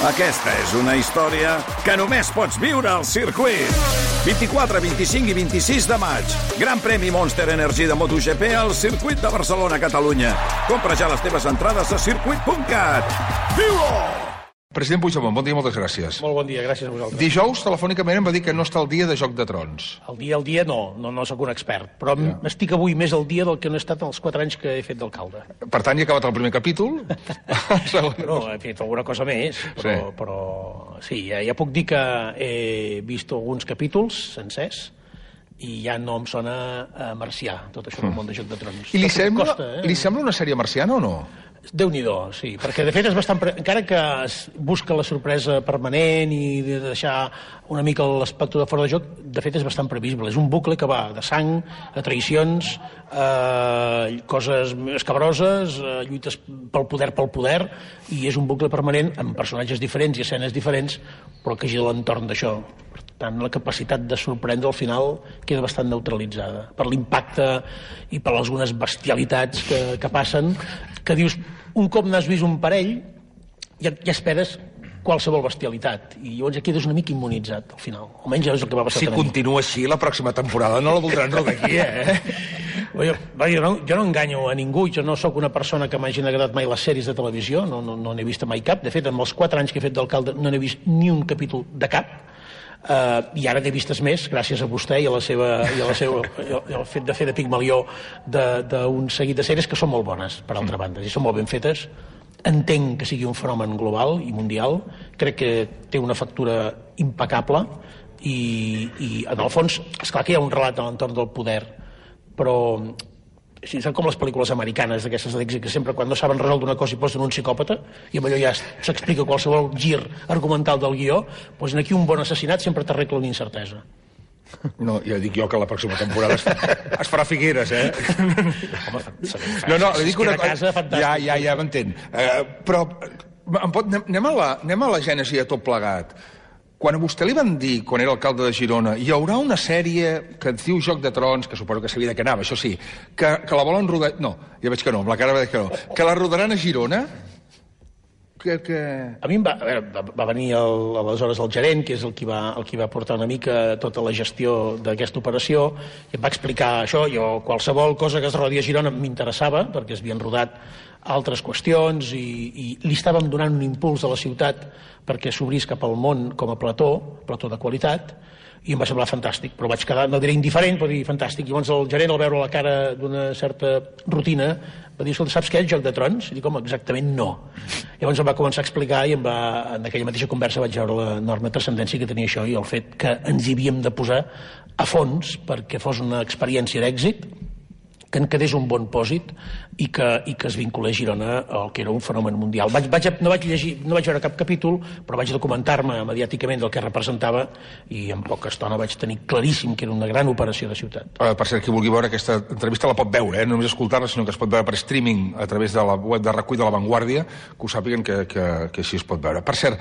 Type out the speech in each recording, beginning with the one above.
Aquesta és una història que només pots viure al circuit. 24, 25 i 26 de maig. Gran premi Monster Energy de MotoGP al circuit de Barcelona, Catalunya. Compra ja les teves entrades a circuit.cat. Viu-ho! President Puigdemont, bon dia i moltes gràcies. Molt bon dia, gràcies a vosaltres. Dijous, telefònicament, em va dir que no està al dia de Joc de Trons. El dia no soc un expert, però estic avui més al dia del que no he estat els 4 anys que he fet d'alcalde. Per tant, hi ha acabat el primer capítol? No, he fet alguna cosa més, però sí, ja puc dir que he vist alguns capítols sencers i ja no em sona marcià, tot això del món de Joc de Trons. I li sembla una sèrie marciana o no? Déu-n'hi-do, sí, perquè de fet és bastant... Encara que es busca la sorpresa permanent i de deixar una mica l'espectador fora de joc, de fet és bastant previsible. És un bucle que va de sang, a traïcions, coses escabroses, lluites pel poder, i és un bucle permanent amb personatges diferents i escenes diferents, però que gira l'entorn d'això. Per tant, la capacitat de sorprendre al final queda bastant neutralitzada per l'impacte i per algunes bestialitats que passen, que dius, un cop n'has vist un parell, ja esperes qualsevol bestialitat, i llavors ja quedes una mica immunitzat al final. Almenys és el que va passar. Si continua així, la pròxima temporada no la voldran rodar aquí, Jo no enganyo a ningú, jo no sóc una persona que m'hagin agradat mai les sèries de televisió, no n'he vist mai cap. De fet, en els 4 anys que he fet d'alcalde no n'he vist ni un capítol de cap. I ara n'he vistes més gràcies a vostè i al fet de fer de Pigmalió d'un seguit de sèries que són molt bones, per altra banda, i són molt ben fetes. Entenc que sigui un fenomen global i mundial, crec que té una factura impecable i en el fons, esclar que hi ha un relat a l'entorn del poder, però són com les pel·lícules americanes d'aquestes d'èxit, que sempre quan no saben resoldre una cosa hi posen un psicòpata i amb allò ja s'explica qualsevol gir argumental del guió. Doncs aquí un bon assassinat sempre t'arregla una incertesa. No, ja dic jo que la pròxima temporada es farà Figueres, Home, no, li dic una cosa... Ja m'entenc. Però anem a la gènesi de tot plegat. Quan a vostè li van dir, quan era alcalde de Girona, hi haurà una sèrie que es diu Joc de Trons, que suposo que sabia de què anava, això sí, que la volen rodar... No, ja veig que no, amb la cara veig que no. Que la rodaran a Girona? A mi va venir aleshores el gerent, que és el qui va portar una mica tota la gestió d'aquesta operació, i em va explicar això. Qualsevol cosa que es rodi a Girona m'interessava, perquè es havien rodat altres qüestions i li estàvem donant un impuls a la ciutat perquè s'obrís cap al món com a plató de qualitat, i em va semblar fantàstic, però vaig quedar, no diré indiferent, però dir fantàstic. I llavors el gerent, al veure la cara d'una certa rutina, va dir, escolta, saps què és Joc de Trons? I dic, home, exactament no. Llavors em va començar a explicar i en aquella mateixa conversa vaig veure l'enorme transcendència que tenia això i el fet que ens hi havíem de posar a fons perquè fos una experiència d'èxit, que en quedés un bon pòsit i que es vinculés Girona al que era un fenomen mundial. No vaig veure cap capítol, però vaig documentar-me mediàticament del que representava i en poca estona vaig tenir claríssim que era una gran operació de ciutat. Per cert, qui vulgui veure aquesta entrevista la pot veure, no només escoltar-la, sinó que es pot veure per streaming a través de la web de Recull de La Vanguardia, que ho sàpiguen que així es pot veure. Per cert,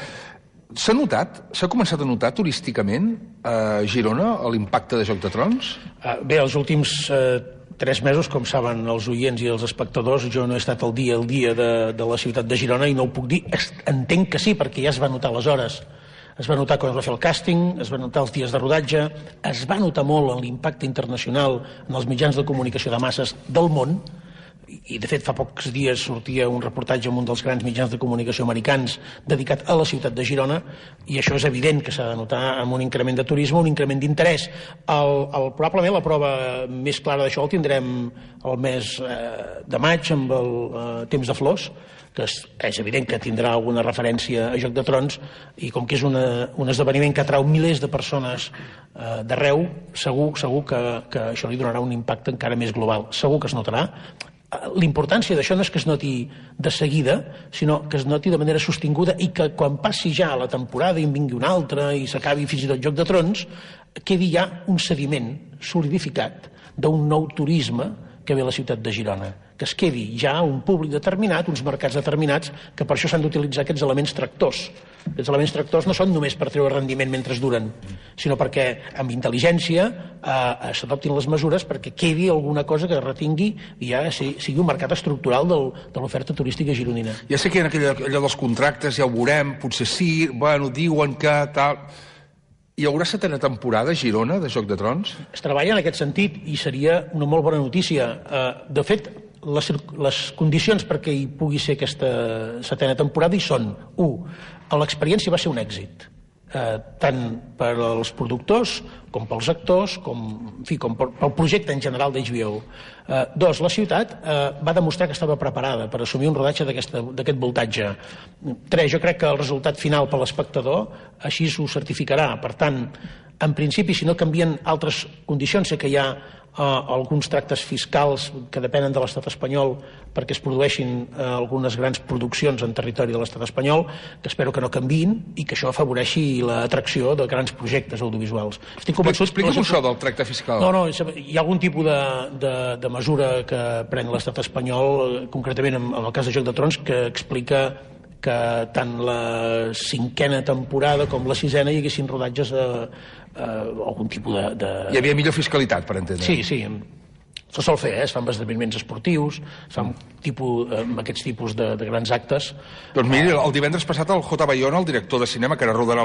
s'ha començat a notar turísticament a Girona l'impacte de Joc de Trons? Bé, els últims 3 mesos, com saben els oients i els espectadors, jo no he estat al dia de la ciutat de Girona i no ho puc dir. Entenc que sí, perquè ja es va notar aleshores. Es va notar quan es va fer el càsting, es va notar els dies de rodatge, es va notar molt en l'impacte internacional en els mitjans de comunicació de masses del món, i de fet fa pocs dies sortia un reportatge en un dels grans mitjans de comunicació americans dedicat a la ciutat de Girona, i això és evident que s'ha de notar amb un increment de turisme, un increment d'interès. Probablement la prova més clara d'això el tindrem el mes de maig amb el Temps de Flors, que és evident que tindrà alguna referència a Joc de Trons, i com que és un esdeveniment que atrau milers de persones d'arreu, segur que això li donarà un impacte encara més global. Segur que es notarà. L'importància d'això no és que es noti de seguida, sinó que es noti de manera sostinguda i que quan passi ja la temporada i en vingui una altra i s'acabi fins i tot Joc de Trons, quedi ja un sediment solidificat d'un nou turisme que ve a la ciutat de Girona, que es quedi ja un públic determinat, uns mercats determinats, que per això s'han d'utilitzar aquests elements tractors. Aquests elements tractors no són només per treure rendiment mentre duren, sinó perquè amb intel·ligència s'adoptin les mesures perquè quedi alguna cosa que retingui i ja sigui un mercat estructural de l'oferta turística gironina. Ja sé que en allò dels contractes ja ho veurem, potser sí, bueno, diuen que tal... Hi haurà setena temporada a Girona de Joc de Trons? Es treballa en aquest sentit i seria una molt bona notícia. De fet, les condicions perquè hi pugui ser aquesta setena temporada hi són: 1. L'experiència va ser un èxit, tant per als productors com pels actors, com pel projecte en general d'HBO. 2. La ciutat va demostrar que estava preparada per assumir un rodatge d'aquest voltatge. 3. Jo crec que el resultat final per l'espectador així ho certificarà. Per tant, en principi, si no canvien altres condicions, sé que hi ha alguns tractes fiscals que depenen de l'estat espanyol perquè es produeixin algunes grans produccions en territori de l'estat espanyol, que espero que no canviïn i que això afavoreixi l'atracció de grans projectes audiovisuals. Estic convençut... Explica'm això del tracte fiscal. No, hi ha algun tipus de mesura que pren l'estat espanyol, concretament en el cas de Joc de Trons, que explica que tant la 5a temporada com la 6a hi haguessin rodatges algun tipus de... Hi havia millor fiscalitat, per entendre. Sí. Se sol fer, es fan esdeveniments esportius, es fan aquests tipus de grans actes. Doncs miri, el divendres passat el J. Bayona, el director de cinema, que ara rodarà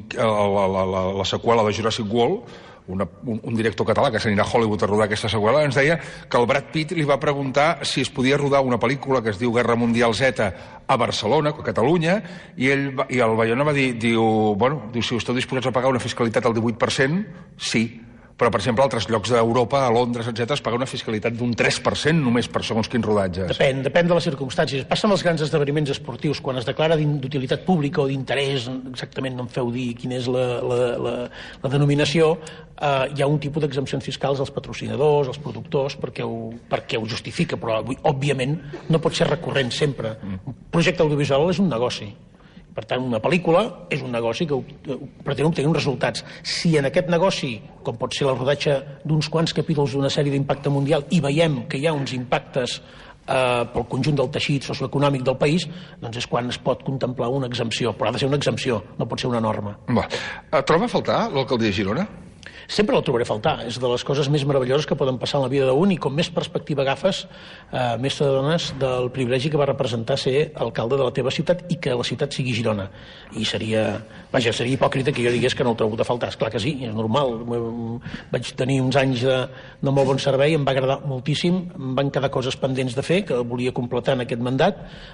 la seqüela de Jurassic World, un director català que s'anirà a Hollywood a rodar aquesta seqüela, ens deia que el Brad Pitt li va preguntar si es podia rodar una pel·lícula que es diu Guerra Mundial Z a Barcelona, a Catalunya, i el Bayona va dir, si esteu disposats a pagar una fiscalitat al 18%, sí. Però, per exemple, a altres llocs d'Europa, a Londres, etc., es paga una fiscalitat d'un 3% només per segons quins rodatges. Depèn de les circumstàncies. Passa amb els grans esdeveniments esportius, quan es declara d'utilitat pública o d'interès, exactament no em feu dir quina és la denominació, hi ha un tipus d'exempcions fiscals als patrocinadors, als productors, perquè ho justifica, però, òbviament, no pot ser recurrent sempre. Un projecte audiovisual és un negoci. Per tant, una pel·lícula és un negoci que pretén obtenir uns resultats. Si en aquest negoci, com pot ser el rodatge d'uns quants capítols d'una sèrie d'impacte mundial, i veiem que hi ha uns impactes pel conjunt del teixit socioeconòmic del país, doncs és quan es pot contemplar una exempció. Però ha de ser una exempció, no pot ser una norma. Troba a faltar l'alcaldia de Girona? Sempre el trobaré a faltar. És de les coses més meravelloses que poden passar en la vida d'un, i com més perspectiva agafes, més t'adones del privilegi que va representar ser alcalde de la teva ciutat i que la ciutat sigui Girona. I seria hipòcrita que jo digués que no el trobo a faltar. Esclar que sí, és normal. Vaig tenir uns anys de molt bon servei, em va agradar moltíssim, em van quedar coses pendents de fer que volia completar en aquest mandat,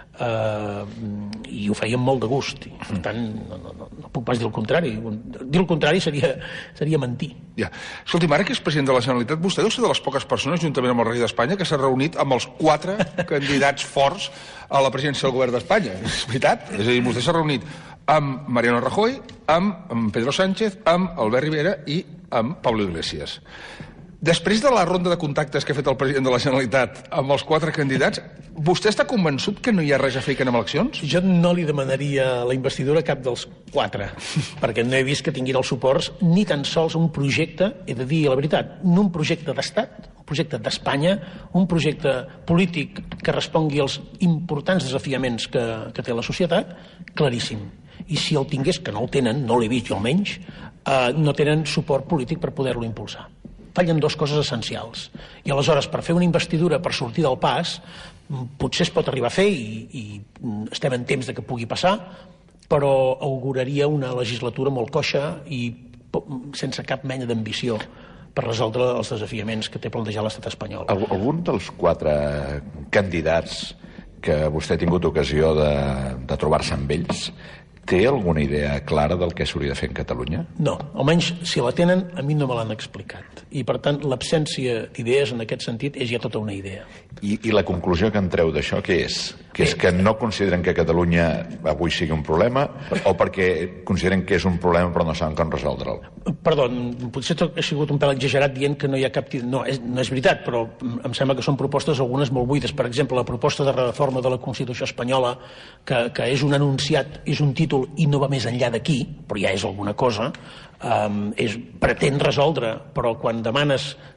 i ho feia amb molt de gust. I, per tant, no puc pas dir el contrari. Dir el contrari seria mentir. Ja. Escolti'm, ara que és president de la Generalitat, vostè deu ser de les poques persones, juntament amb el rei d'Espanya, que s'ha reunit amb els 4 candidats forts a la presidència del govern d'Espanya. És veritat? És a dir, vostè s'ha reunit amb Mariano Rajoy, amb Pedro Sánchez, amb Albert Rivera i amb Pablo Iglesias. Després de la ronda de contactes que ha fet el president de la Generalitat amb els 4 candidats, vostè està convençut que no hi ha res a fer en eleccions? Jo no li demanaria la investidura a cap dels 4, perquè no he vist que tinguin els suports ni tan sols un projecte, he de dir la veritat, no un projecte d'estat, un projecte d'Espanya, un projecte polític que respongui als importants desafiaments que té la societat, claríssim. I si el tingués, que no el tenen, no l'he vist jo almenys, no tenen suport polític per poder-lo impulsar. Fallen 2 coses essencials. I aleshores, per fer una investidura, per sortir del pas, potser es pot arribar a fer, i estem en temps de que pugui passar, però auguraria una legislatura molt coixa i sense cap mena d'ambició per resoldre els desafiaments que té plantejat l'estat espanyol. Algun dels 4 candidats que vostè ha tingut ocasió de trobar-se amb ells té alguna idea clara del que s'hauria de fer en Catalunya? No, almenys si la tenen, a mi no me l'han explicat. I, per tant, l'absència d'idees en aquest sentit és ja tota una idea. I la conclusió que en treu d'això què és? Que és que no consideren que Catalunya avui sigui un problema, o perquè consideren que és un problema però no saben com resoldre'l? Perdó, potser he sigut un pèl exagerat dient que no hi ha cap... No és veritat, però em sembla que són propostes algunes molt buides. Per exemple, la proposta de reforma de la Constitució espanyola, que és un enunciat, és un títol i no va més enllà d'aquí, però ja és alguna cosa, pretén resoldre, però quan demanes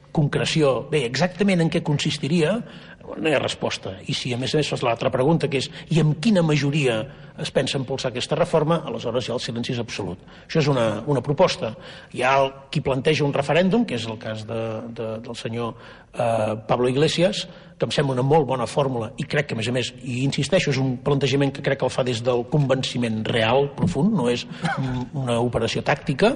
concreció, bé, exactament en què consistiria, no hi ha resposta. I si a més fas l'altra pregunta, que és i amb quina majoria es pensa impulsar aquesta reforma, aleshores ja el silenci és absolut. Això és una proposta. Hi ha qui planteja un referèndum, que és el cas del senyor Pablo Iglesias, que em sembla una molt bona fórmula i crec que, a més, i insisteixo, és un plantejament que crec que el fa des del convenciment real, profund, no és una operació tàctica,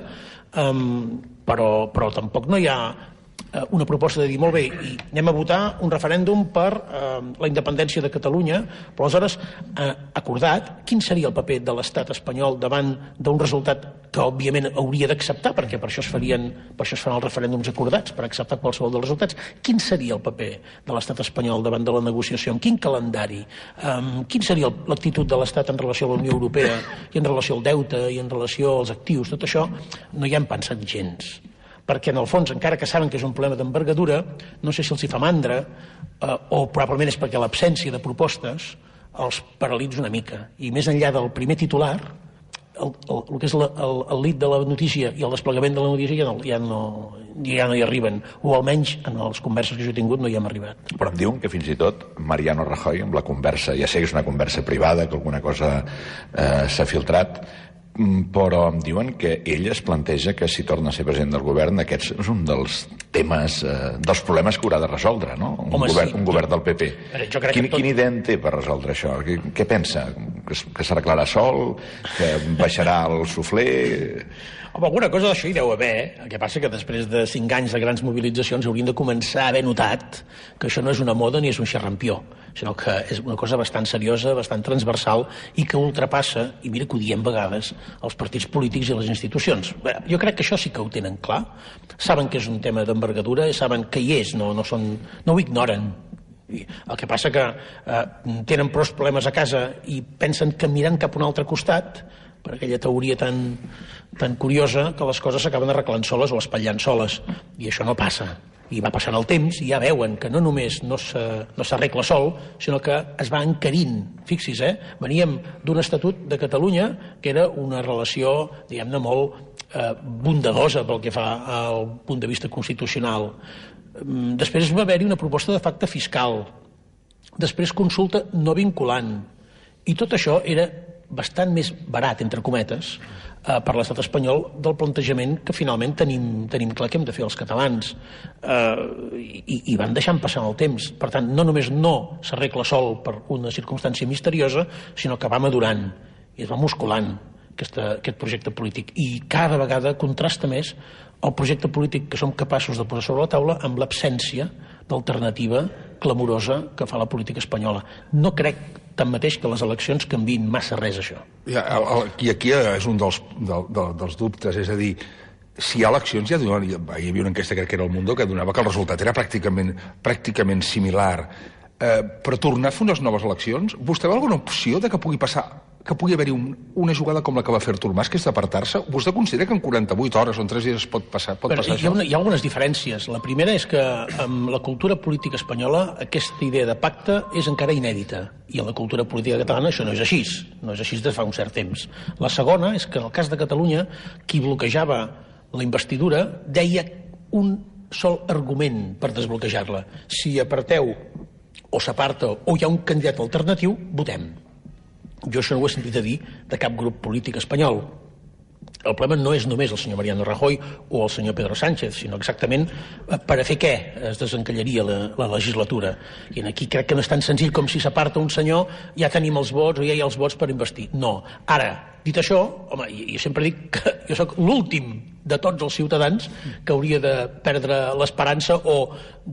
però tampoc no hi ha una proposta de dir, molt bé, i anem a votar un referèndum per la independència de Catalunya, però aleshores acordat quin seria el paper de l'estat espanyol davant d'un resultat que òbviament hauria d'acceptar, perquè per això es fan els referèndums acordats, per acceptar qualsevol dels resultats. Quin seria el paper de l'estat espanyol davant de la negociació? En quin calendari? Quin seria l'actitud de l'estat en relació a la Unió Europea i en relació al deute i en relació als actius? Tot això no hi hem pensat gens, perquè en el fons, encara que saben que és un problema d'envergadura, no sé si els hi fa mandra, o probablement és perquè l'absència de propostes els paralitza una mica. I més enllà del primer titular, el que és el lead de la notícia i el desplegament de la notícia ja no hi arriben, o almenys en les converses que jo he tingut no hi hem arribat. Però em diuen que fins i tot Mariano Rajoy, amb la conversa, ja sé que és una conversa privada, que alguna cosa s'ha filtrat, però em diuen que ell es planteja que si torna a ser president del govern aquest és un dels temes, dels problemes que haurà de resoldre, no? Un govern del PP. Quina idea en té per resoldre això? Què pensa? Que s'arreglarà sol? Que baixarà el suflé? Home, alguna cosa d'això hi deu haver. El que passa que després de 5 anys de grans mobilitzacions haurien de començar a haver notat que això no és una moda ni és un xarrampió, sinó que és una cosa bastant seriosa, bastant transversal i que ultrapassa, i mira que ho diem a vegades, els partits polítics i les institucions. Bé, jo crec que això sí que ho tenen clar. Saben que és un tema d'envergadura, saben que hi és, no ho ignoren. El que passa que tenen prou problemes a casa i pensen que mirant cap a un altre costat, per aquella teoria tan curiosa, que les coses s'acaben arreglant soles o espatllant soles, i això no passa. I va passant el temps i ja veuen que no només no s'arregla sol, sinó que es va encarint. Fixis, veníem d'un estatut de Catalunya que era una relació, diguem-ne, molt bondadosa pel que fa al punt de vista constitucional. Després va haver-hi una proposta de pacte fiscal, després consulta no vinculant, i tot això era bastant més barat, entre cometes, per l'estat espanyol del plantejament que finalment tenim clar que hem de fer els catalans, i van deixant passar el temps. Per tant, no només no s'arregla sol per una circumstància misteriosa, sinó que va madurant i es va musculant aquest projecte polític, i cada vegada contrasta més el projecte polític que som capaços de posar sobre la taula amb l'absència d'alternativa clamorosa que fa la política espanyola. No crec tanmateix que les eleccions canviïn massa res, això. I aquí és un dels dubtes, és a dir, si hi ha eleccions, hi havia una enquesta, crec que era el Mundo, que donava que el resultat era pràcticament similar. Però tornar a fer unes noves eleccions, vostè veu alguna opció de que pugui haver-hi una jugada com la que va fer Artur Mas, que és d'apartar-se? Vostè considera que en 48 hores o en 3 dies pot passar això? Hi ha algunes diferències. La primera és que en la cultura política espanyola aquesta idea de pacte és encara inèdita, i en la cultura política catalana això no és així. No és així des de fa un cert temps. La segona és que en el cas de Catalunya, qui bloquejava la investidura deia un sol argument per desbloquejar-la: si aparteu o s'aparta o hi ha un candidat alternatiu, votem. Jo això no ho he sentit a dir de cap grup polític espanyol. El problema no és només el senyor Mariano Rajoy o el senyor Pedro Sánchez, sinó exactament per a fer què es desencallaria la legislatura. I aquí crec que no és tan senzill com si s'aparta un senyor ja tenim els vots o ja hi ha els vots per investir. No. Ara, dit això, home, jo sempre dic que jo sóc l'últim de tots els ciutadans que hauria de perdre l'esperança o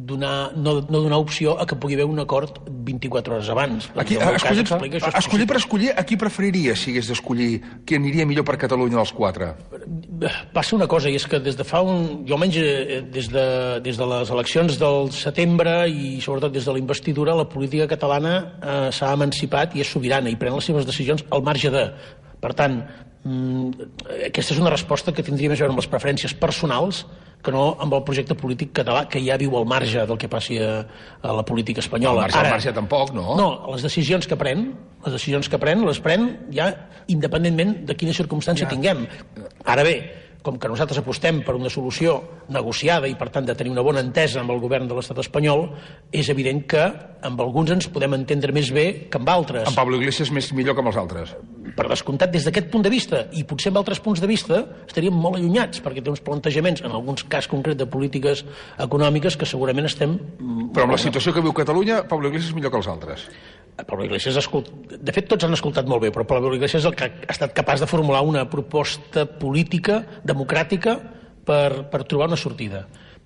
no donar opció a que pugui haver un acord 24 hores abans. Escollir per escollir, a qui preferiria si hagués d'escollir qui aniria millor per Catalunya dels 4? Passa una cosa, i és que des de fa jo almenys des de les eleccions del setembre i sobretot des de la investidura, la política catalana s'ha emancipat i és sobirana i pren les seves decisions al marge de. Per tant, aquesta és una resposta que tindria més a veure amb les preferències personals que no amb el projecte polític català, que ja viu al marge del que passi a la política espanyola. Al marge tampoc, no? No, les decisions que pren les pren ja independentment de quina circumstància tinguem. Ara bé, com que nosaltres apostem per una solució negociada i, per tant, de tenir una bona entesa amb el govern de l'estat espanyol, és evident que amb alguns ens podem entendre més bé que amb altres. En Pablo Iglesias més millor que amb els altres. Per descomptat, des d'aquest punt de vista, i potser amb altres punts de vista, estaríem molt allunyats, perquè té uns plantejaments, en alguns cas concret de polítiques econòmiques, que segurament estem... Però amb la situació que viu Catalunya, Pablo Iglesias és millor que els altres. Pablo Iglesias, de fet, tots han escoltat molt bé, però Pablo Iglesias és el que ha estat capaç de formular una proposta política, democràtica, per trobar una sortida.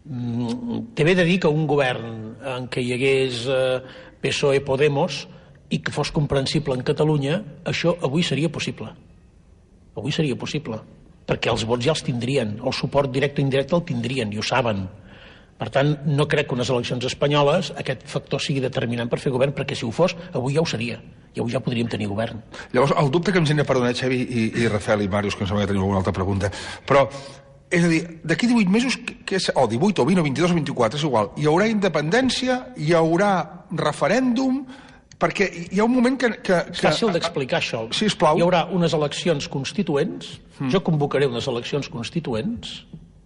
Té bé de dir que un govern en què hi hagués PSOE Podemos i que fos comprensible en Catalunya, això avui seria possible. Avui seria possible, perquè els vots ja els tindrien, el suport directe o indirecte el tindrien, i ho saben. Per tant, no crec que unes eleccions espanyoles aquest factor sigui determinant per fer govern, perquè si ho fos, avui ja ho seria. I avui ja podríem tenir govern. Llavors, el dubte que em genera, perdona, Xavi i Rafael i Màrius, que em sembla que teniu alguna altra pregunta, però, és a dir, d'aquí 18 mesos, o 18 o 20 o 22 o 24, és igual, hi haurà independència, hi haurà referèndum, perquè hi ha un moment que... És fàcil d'explicar això. Sisplau. Hi haurà unes eleccions constituents, jo convocaré unes eleccions constituents.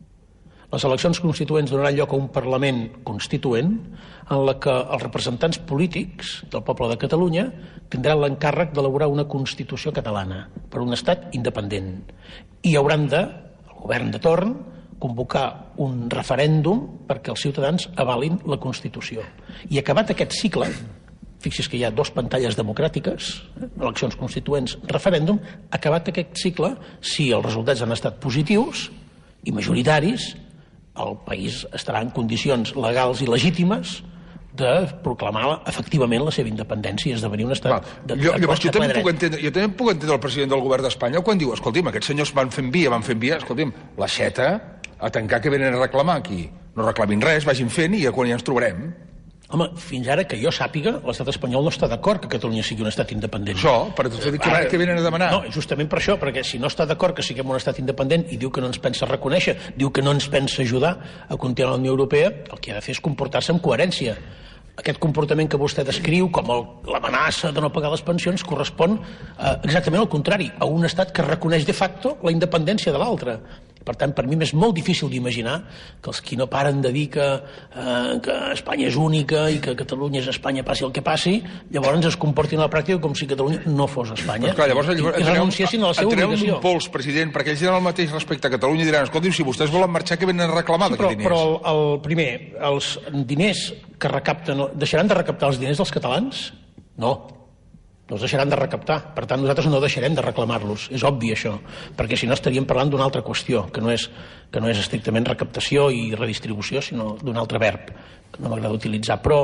Les eleccions constituents donaran lloc a un Parlament constituent en la que els representants polítics del poble de Catalunya tindran l'encàrrec d'elaborar una Constitució catalana per un estat independent. I hauran de, el govern de torn, convocar un referèndum perquè els ciutadans avalin la Constitució. I acabat aquest cicle, fixi's que hi ha 2 pantalles democràtiques, eleccions constituents, referèndum, acabat aquest cicle, si els resultats han estat positius i majoritaris, el país estarà en condicions legals i legítimes de proclamar efectivament la seva independència i esdevenir un estat de ple dret. Jo també puc entendre el president del govern d'Espanya quan diu, escolti'm, aquests senyors van fent via, escolti'm, l'aixeta a tancar que venen a reclamar aquí. No reclamin res, vagin fent i quan ja ens trobarem. Home, fins ara que jo sàpiga, l'estat espanyol no està d'acord que Catalunya sigui un estat independent. Això, per què venen a demanar? No, justament per això, perquè si no està d'acord que siguem un estat independent i diu que no ens pensa reconèixer, diu que no ens pensa ajudar a continuar a la Unió Europea, el que ha de fer és comportar-se amb coherència. Aquest comportament que vostè descriu com l'amenaça de no pagar les pensions correspon exactament al contrari, a un estat que reconeix de facto la independència de l'altre. Per tant, per mi m'és molt difícil d'imaginar que els qui no paren de dir que Espanya és única i que Catalunya és Espanya passi el que passi, llavors es comportin a la pràctica com si Catalunya no fos Espanya. Clar, llavors i renunciessin a la seva obligació. Un pols, president, perquè ells diran el mateix respecte a Catalunya i diran, escolti'm, si vostès volen marxar, que venen a reclamar d'aquests diners. Però primer, els diners que recapten, deixaran de recaptar els diners dels catalans? No els deixaran de recaptar. Per tant, nosaltres no deixarem de reclamar-los. És obvi, això. Perquè si no estaríem parlant d'una altra qüestió, que no és estrictament recaptació i redistribució, sinó d'un altre verb, que no m'agrada utilitzar. Però,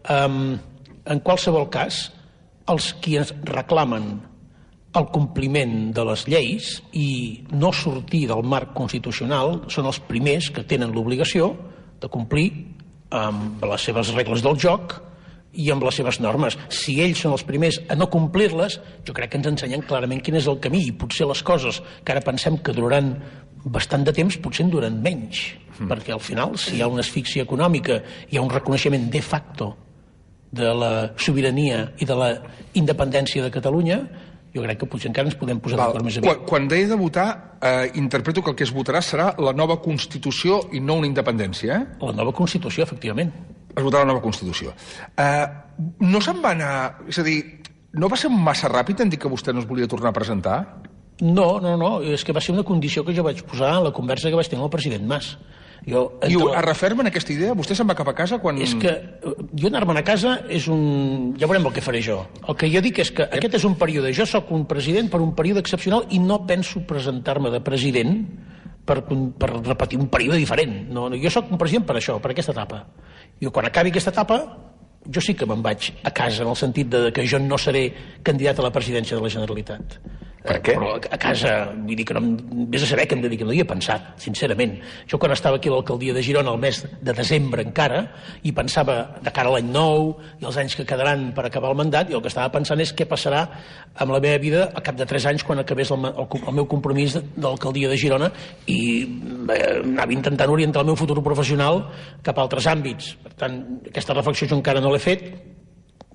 en qualsevol cas, els qui ens reclamen el compliment de les lleis i no sortir del marc constitucional són els primers que tenen l'obligació de complir amb les seves regles del joc i amb les seves normes. Si ells són els primers a no complir-les, jo crec que ens ensenyen clarament quin és el camí, i potser les coses que ara pensem que duraran bastant de temps, potser en duren menys, perquè al final, si hi ha una asfíxia econòmica, hi ha un reconeixement de facto de la sobirania i de la independència de Catalunya, jo crec que potser encara ens podem posar d'acord més aviat. Quan deia de votar, interpreto que el que es votarà serà la nova Constitució i no una independència, eh? La nova Constitució, efectivament. Es votarà la nova Constitució. No se'n va anar... És a dir, no va ser massa ràpid en dir que vostè no es volia tornar a presentar? No, és que va ser una condició que jo vaig posar en la conversa que vaig tenir amb el president Mas. I es referma en aquesta idea? Vostè se'n va cap a casa quan... És que jo anar-me'n a casa és un... Ja veurem el que faré jo. El que jo dic és que aquest és un període. Jo sóc un president per un període excepcional i no penso presentar-me de president per repetir un període diferent. No, jo sóc un president per això, per aquesta etapa. I quan acabi aquesta etapa, jo sí que me'n vaig a casa, en el sentit que jo no seré candidat a la presidència de la Generalitat. Per què? Però a casa, vull dir que no vés a saber què em dedico, no hi he pensat, sincerament. Jo quan estava aquí a l'alcaldia de Girona el mes de desembre encara, i pensava de cara a l'any nou i els anys que quedaran per acabar el mandat, i el que estava pensant és què passarà amb la meva vida al cap de 3 anys quan acabés el meu compromís de l'alcaldia de Girona, i anava intentant orientar el meu futur professional cap a altres àmbits. Per tant, aquesta reflexió jo encara no l'he fet.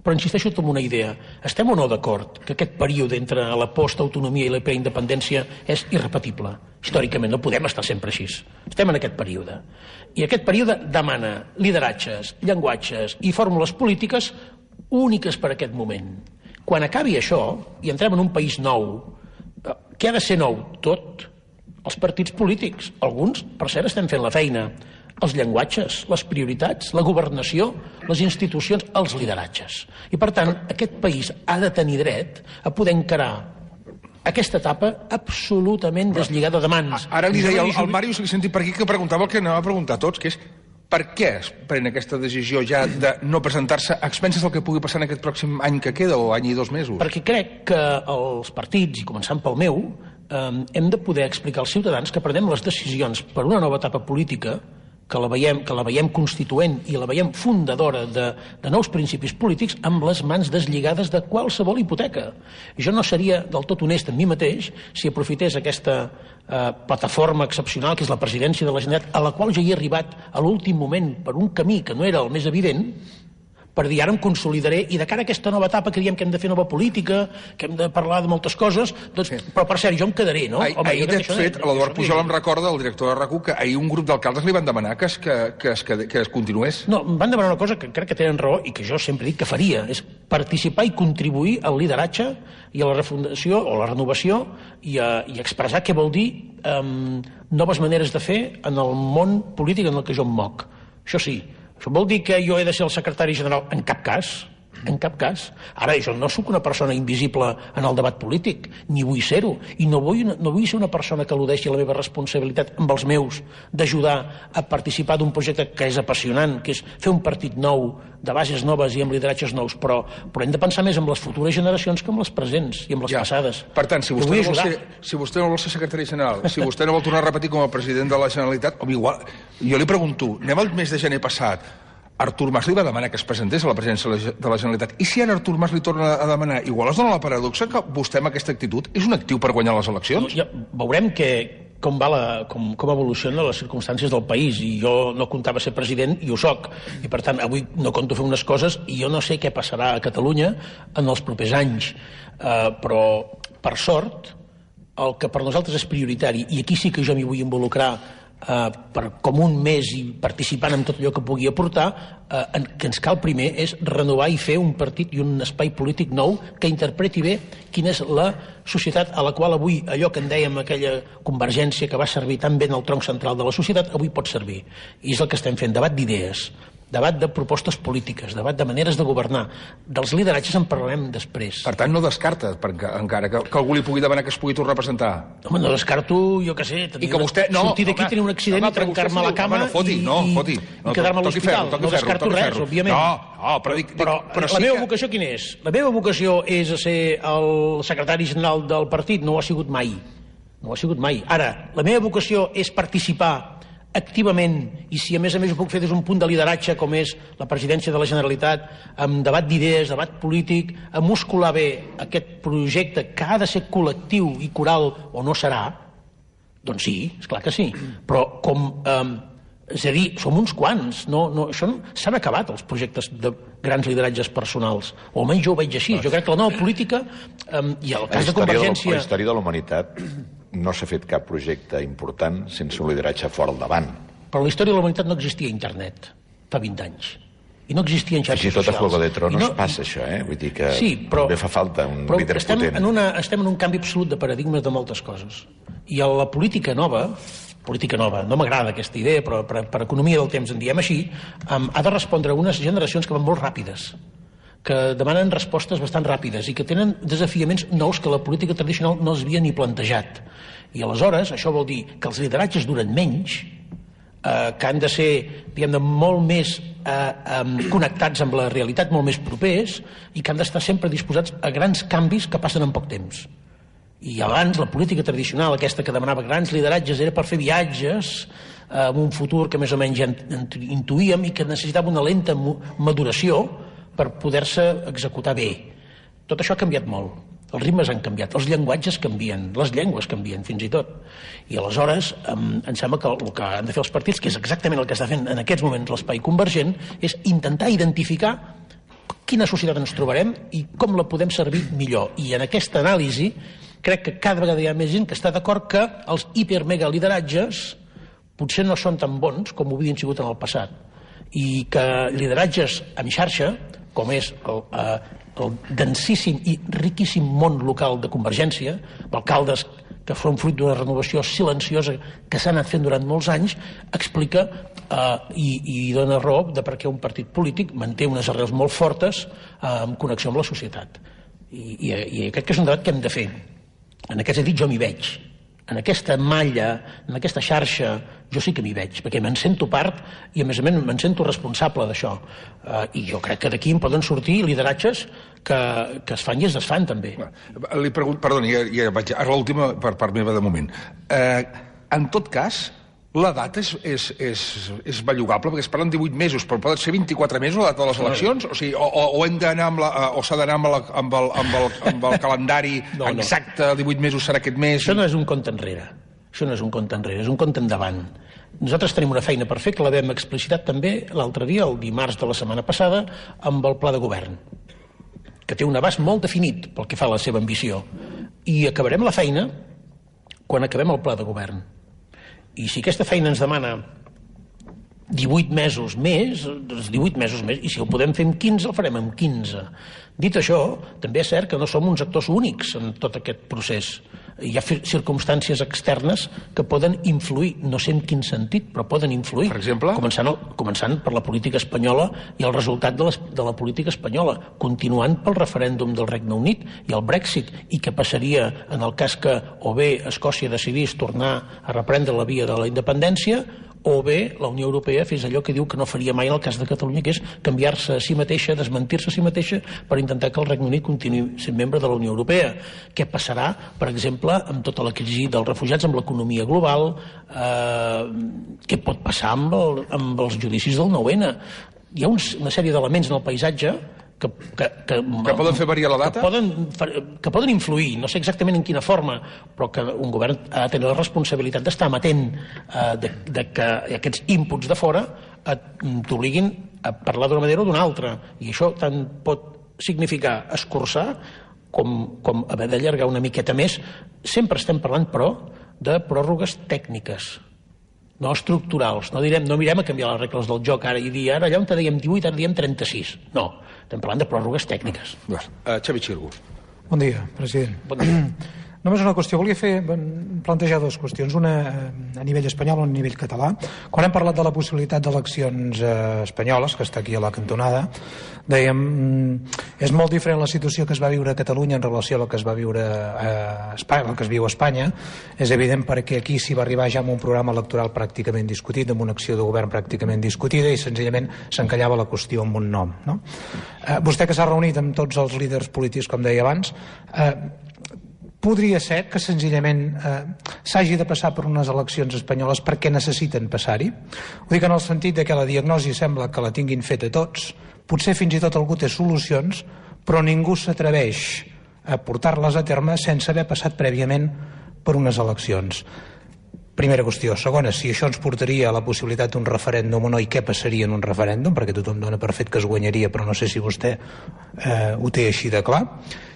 Però insisteixo en una idea. Estem o no d'acord que aquest període entre la postautonomia i la preindependència és irrepetible? Històricament no podem estar sempre així. Estem en aquest període. I aquest període demana lideratges, llenguatges i fórmules polítiques úniques per a aquest moment. Quan acabi això i entrem en un país nou, què ha de ser nou? Tot. Els partits polítics. Alguns, per cert, estem fent la feina. Els llenguatges, les prioritats, la governació, les institucions, els lideratges. I, per tant, aquest país ha de tenir dret a poder encarar aquesta etapa absolutament deslligada de mans. Ara li deia al Màrius, li sentit per aquí, que preguntava el que anava a preguntar a tots, que és per què es pren aquesta decisió ja de no presentar-se a expenses del que pugui passar en aquest pròxim any que queda, o any i 2 mesos? Perquè crec que els partits, i començant pel meu, hem de poder explicar als ciutadans que prenem les decisions per una nova etapa política que la veiem constituent i la veiem fundadora de nous principis polítics amb les mans deslligades de qualsevol hipoteca. Jo no seria del tot honest amb mi mateix si aprofités aquesta plataforma excepcional que és la presidència de la Generalitat, a la qual jo hi he arribat a l'últim moment per un camí que no era el més evident, per dir, ara em consolidaré, i de cara a aquesta nova etapa que diem que hem de fer nova política, que hem de parlar de moltes coses, doncs, però per cert, jo em quedaré, no? Ahir, de fet, l'Eduard Pujol em recorda, el director de RAC1, que ahir un grup d'alcaldes li van demanar que es continués. No, em van demanar una cosa que crec que tenen raó i que jo sempre he dit que faria, és participar i contribuir al lideratge i a la refundació o la renovació i expressar què vol dir noves maneres de fer en el món polític en el que jo em moc. Això sí. Això vol dir que jo he de ser el secretari general? En cap cas. En cap cas. Ara, jo no sóc una persona invisible en el debat polític, ni vull ser-ho, i no vull ser una persona que al·ludeixi la meva responsabilitat amb els meus d'ajudar a participar d'un projecte que és apassionant, que és fer un partit nou, de bases noves i amb lideratges nous, però hem de pensar més en les futures generacions que en les presents i en les passades. Per tant, si vostè no vol ser secretari general, si vostè no vol tornar a repetir com a president de la Generalitat, igual, jo li pregunto, anem al mes de gener passat, Artur Mas li va demanar que es presentés a la presidència de la Generalitat. I si ara Artur Mas li torna a demanar, igual es dona la paradoxa que vostè amb aquesta actitud és un actiu per guanyar les eleccions? Ja veurem com evoluciona les circumstàncies del país, i jo no comptava ser president i ho soc, i per tant avui no compto fer unes coses i jo no sé què passarà a Catalunya en els propers anys, però per sort el que per nosaltres és prioritari, i aquí sí que jo m'hi vull involucrar com un mes i participant en tot allò que pugui aportar, que ens cal primer és renovar i fer un partit i un espai polític nou que interpreti bé quina és la societat a la qual avui allò que en dèiem aquella convergència que va servir tan bé en el tronc central de la societat avui pot servir, i és el que estem fent, debat d'idees, debat de propostes polítiques, debat de maneres de governar. Dels lideratges en parlarem després. Per tant, no descarta, encara que algú li pugui demanar que es pugui tornar a presentar? Home, no descarto, jo què sé, sortir d'aquí, tenir un accident i trencar-me la cama i quedar-me a l'hospital. No descarto res, òbviament. Però la meva vocació quina és? La meva vocació és ser el secretari general del partit? No ho ha sigut mai. No ho ha sigut mai. Ara, la meva vocació és participar activament, i si a més ho puc fer des d'un punt de lideratge com és la presidència de la Generalitat, amb debat d'idees, debat polític, a muscular bé aquest projecte que ha de ser col·lectiu i coral o no serà, doncs sí, esclar que sí, però és a dir, som uns quants, s'han acabat els projectes de grans lideratges personals, o almenys jo ho veig així. Jo crec que la nova política i el cas de Convergència... La història de la humanitat no s'ha fet cap projecte important sense un lideratge fort al davant. Però la història de la humanitat no existia a internet fa 20 anys. I no existia en xarxes socials. Fins i tot a Juego de Tronos passa això, Vull dir que també fa falta un líder potent. Estem en un canvi absolut de paradigmes de moltes coses. I a la política nova, no m'agrada aquesta idea, però per economia del temps en diem així, ha de respondre a unes generacions que van molt ràpides, que demanen respostes bastant ràpides i que tenen desafiaments nous que la política tradicional no es havia ni plantejat. I aleshores això vol dir que els lideratges duren menys, que han de ser, diguem-ne, molt més connectats amb la realitat, molt més propers, i que han d'estar sempre disposats a grans canvis que passen en poc temps. I abans la política tradicional, aquesta que demanava grans lideratges, era per fer viatges en un futur que més o menys ja intuïem i que necessitava una lenta maduració per poder-se executar bé. Tot això ha canviat molt. Els ritmes han canviat, els llenguatges canvien, les llengües canvien, fins i tot. I aleshores em sembla que el que han de fer els partits, que és exactament el que està fent en aquests moments l'espai convergent, és intentar identificar quina societat ens trobarem i com la podem servir millor. I en aquesta anàlisi crec que cada vegada hi ha més gent que està d'acord que els hiper-mega-lideratges potser no són tan bons com ho havien sigut en el passat, i que lideratges en xarxa, com és el densíssim i riquíssim món local de Convergència, amb alcaldes que són fruit d'una renovació silenciosa que s'ha anat fent durant molts anys, explica i dona raó de per què un partit polític manté unes arrels molt fortes en connexió amb la societat. I crec que és un debat que hem de fer. En aquest sentit jo m'hi veig. En aquesta malla, en aquesta xarxa, jo sí que m'hi veig, perquè me'n sento part i, a més me'n sento responsable d'això. I jo crec que d'aquí en poden sortir lideratges que es fan i es desfan, també. Li pregunto, perdoni, ja vaig... Ara l'última per part meva de moment. En tot cas, la data és bellugable, perquè es parlen 18 mesos, però poden ser 24 mesos la data de les eleccions? O sigui, o hem d'anar o s'ha d'anar amb el calendari exacte, 18 mesos serà aquest mes? Això no és un compte enrere. Això no és un compte enrere, és un compte endavant. Nosaltres tenim una feina per fer, que la vam explicitat també l'altre dia, el dimarts de la setmana passada, amb el pla de govern, que té un abast molt definit pel que fa a la seva ambició. I acabarem la feina quan acabem el pla de govern. I si aquesta feina ens demana 18 mesos més, doncs 18 mesos més, i si ho podem fer en 15, el farem en 15. Dit això, també és cert que no som uns actors únics en tot aquest procés. Hi ha circumstàncies externes que poden influir, no sé en quin sentit, però poden influir. Per exemple? Començant per la política espanyola i el resultat de la política espanyola, continuant pel referèndum del Regne Unit i el Brexit, i què passaria en el cas que o bé Escòcia decidís tornar a reprendre la via de la independència, o bé la Unió Europea fes allò que diu que no faria mai en el cas de Catalunya, que és canviar-se a si mateixa, desmentir-se a si mateixa per intentar que el Regne Unit continuï sent membre de la Unió Europea. Què passarà, per exemple, amb tota la crisi dels refugiats, amb l'economia global, què pot passar amb els judicis del 9-N? Hi ha una sèrie d'elements en el paisatge que poden fer variar la data? Que poden influir, no sé exactament en quina forma, però que un govern ha de tenir la responsabilitat d'estar amatent de que aquests inputs de fora t'obliguin a parlar d'una manera o d'una altra. I això tant pot significar escurçar com haver d'allargar una miqueta més. Sempre estem parlant, però, de pròrrogues tècniques, no estructurals. No mirem a canviar les regles del joc ara i dir ara allà on dèiem 18, ara diem 36. No, estem parlant de pròrrogues tècniques. Xavi Xirgo. Bon dia, president. Bon dia. Només una qüestió. Volia plantejar dues qüestions, una a nivell espanyol i una a nivell català. Quan hem parlat de la possibilitat d'eleccions espanyoles, que està aquí a la cantonada, dèiem és molt diferent la situació que es va viure a Catalunya en relació a la que es va viure a Espanya, el que es viu a Espanya. És evident perquè aquí s'hi va arribar ja amb un programa electoral pràcticament discutit, amb una acció de govern pràcticament discutida, i senzillament s'encallava la qüestió amb un nom, no? Vostè, que s'ha reunit amb tots els líders polítics, com deia abans, podria ser que senzillament s'hagi de passar per unes eleccions espanyoles perquè necessiten passar-hi? Ho dic en el sentit de que la diagnosi sembla que la tinguin feta tots, potser fins i tot algú té solucions, però ningú s'atreveix a portar-les a terme sense haver passat prèviament per unes eleccions. Primera qüestió. Segona, si això ens portaria a la possibilitat d'un referèndum o no, i què passaria en un referèndum, perquè tothom dona per fet que es guanyaria, però no sé si vostè ho té així de clar.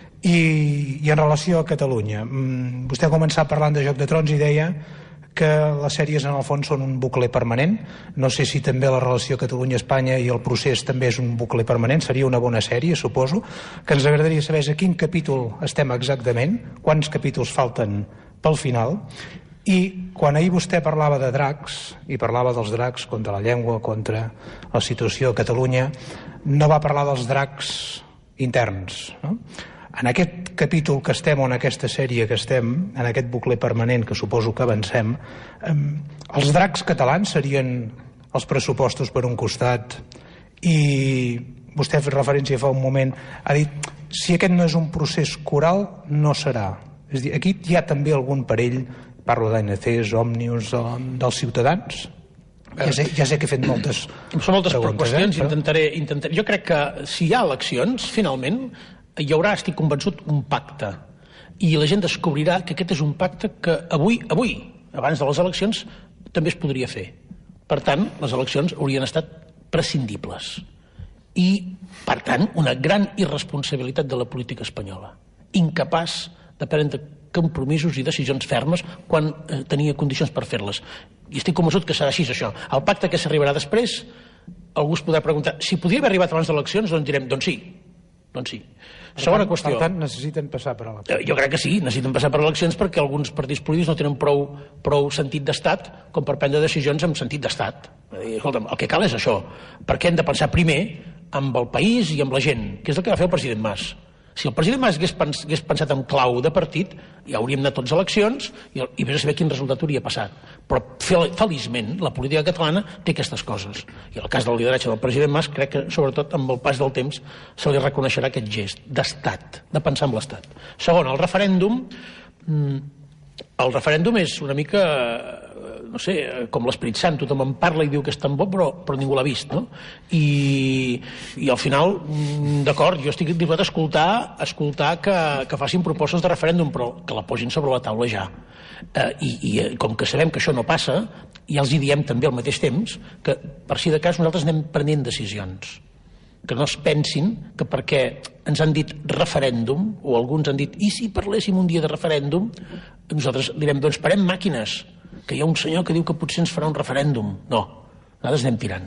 I en relació a Catalunya, vostè ha començat parlant de Joc de Trons i deia que les sèries en el fons són un bucle permanent. No sé si també la relació Catalunya-Espanya i el procés també és un bucle permanent. Seria una bona sèrie, suposo. Que ens agradaria saber a quin capítol estem exactament, quants capítols falten pel final. I quan ahir vostè parlava de dracs, i parlava dels dracs contra la llengua, contra la situació a Catalunya, no va parlar dels dracs interns, no? En aquest capítol que estem, o en aquesta sèrie que estem, en aquest bucle permanent que suposo que avancem, els dracs catalans serien els pressupostos per un costat, i vostè ha fet referència fa un moment, ha dit, si aquest no és un procés coral, no serà. És a dir, aquí hi ha també algun perill, parlo d'ANCs, Òmnius, dels ciutadans? Ja sé que he fet moltes preguntes. Són moltes qüestions, intentaré. Jo crec que si hi ha eleccions, finalment, hi haurà, estic convençut, un pacte. I la gent descobrirà que aquest és un pacte que avui, abans de les eleccions, també es podria fer. Per tant, les eleccions haurien estat prescindibles. I, per tant, una gran irresponsabilitat de la política espanyola. Incapaç de prendre compromisos i decisions fermes quan tenia condicions per fer-les. I estic convençut que serà així, això. El pacte que s'arribarà després, algú es podrà preguntar si podria haver arribat abans d'eleccions, doncs direm, doncs sí. Segona qüestió. Per tant, necessiten passar per eleccions. Jo crec que sí, necessiten passar per eleccions perquè alguns partits polítics no tenen prou sentit d'estat com per prendre decisions amb sentit d'estat. Escolta'm, el que cal és això, perquè hem de pensar primer amb el país i amb la gent, que és el que va fer el president Mas. Si el president Mas hagués pensat en clau de partit, ja hauríem anat tots a eleccions i vés a saber quin resultat hauria passat. Però, feliçment, la política catalana té aquestes coses. I en el cas del lideratge del president Mas, crec que, sobretot, amb el pas del temps, se li reconeixerà aquest gest d'estat, de pensar en l'estat. Segon, el referèndum... El referèndum és una mica, no sé, com l'Esperit Sant, tothom en parla i diu que és tan bo, però ningú l'ha vist, no? I al final, d'acord, jo estic disposat a escoltar que facin propostes de referèndum, però que la posin sobre la taula ja. I com que sabem que això no passa, ja els hi diem també al mateix temps que, per si de cas, nosaltres anem prenent decisions. Que no es pensin que perquè ens han dit referèndum, o alguns han dit, i si parléssim un dia de referèndum, nosaltres direm, doncs parem màquines, que hi ha un senyor que diu que potser ens farà un referèndum. No, nosaltres anem tirant.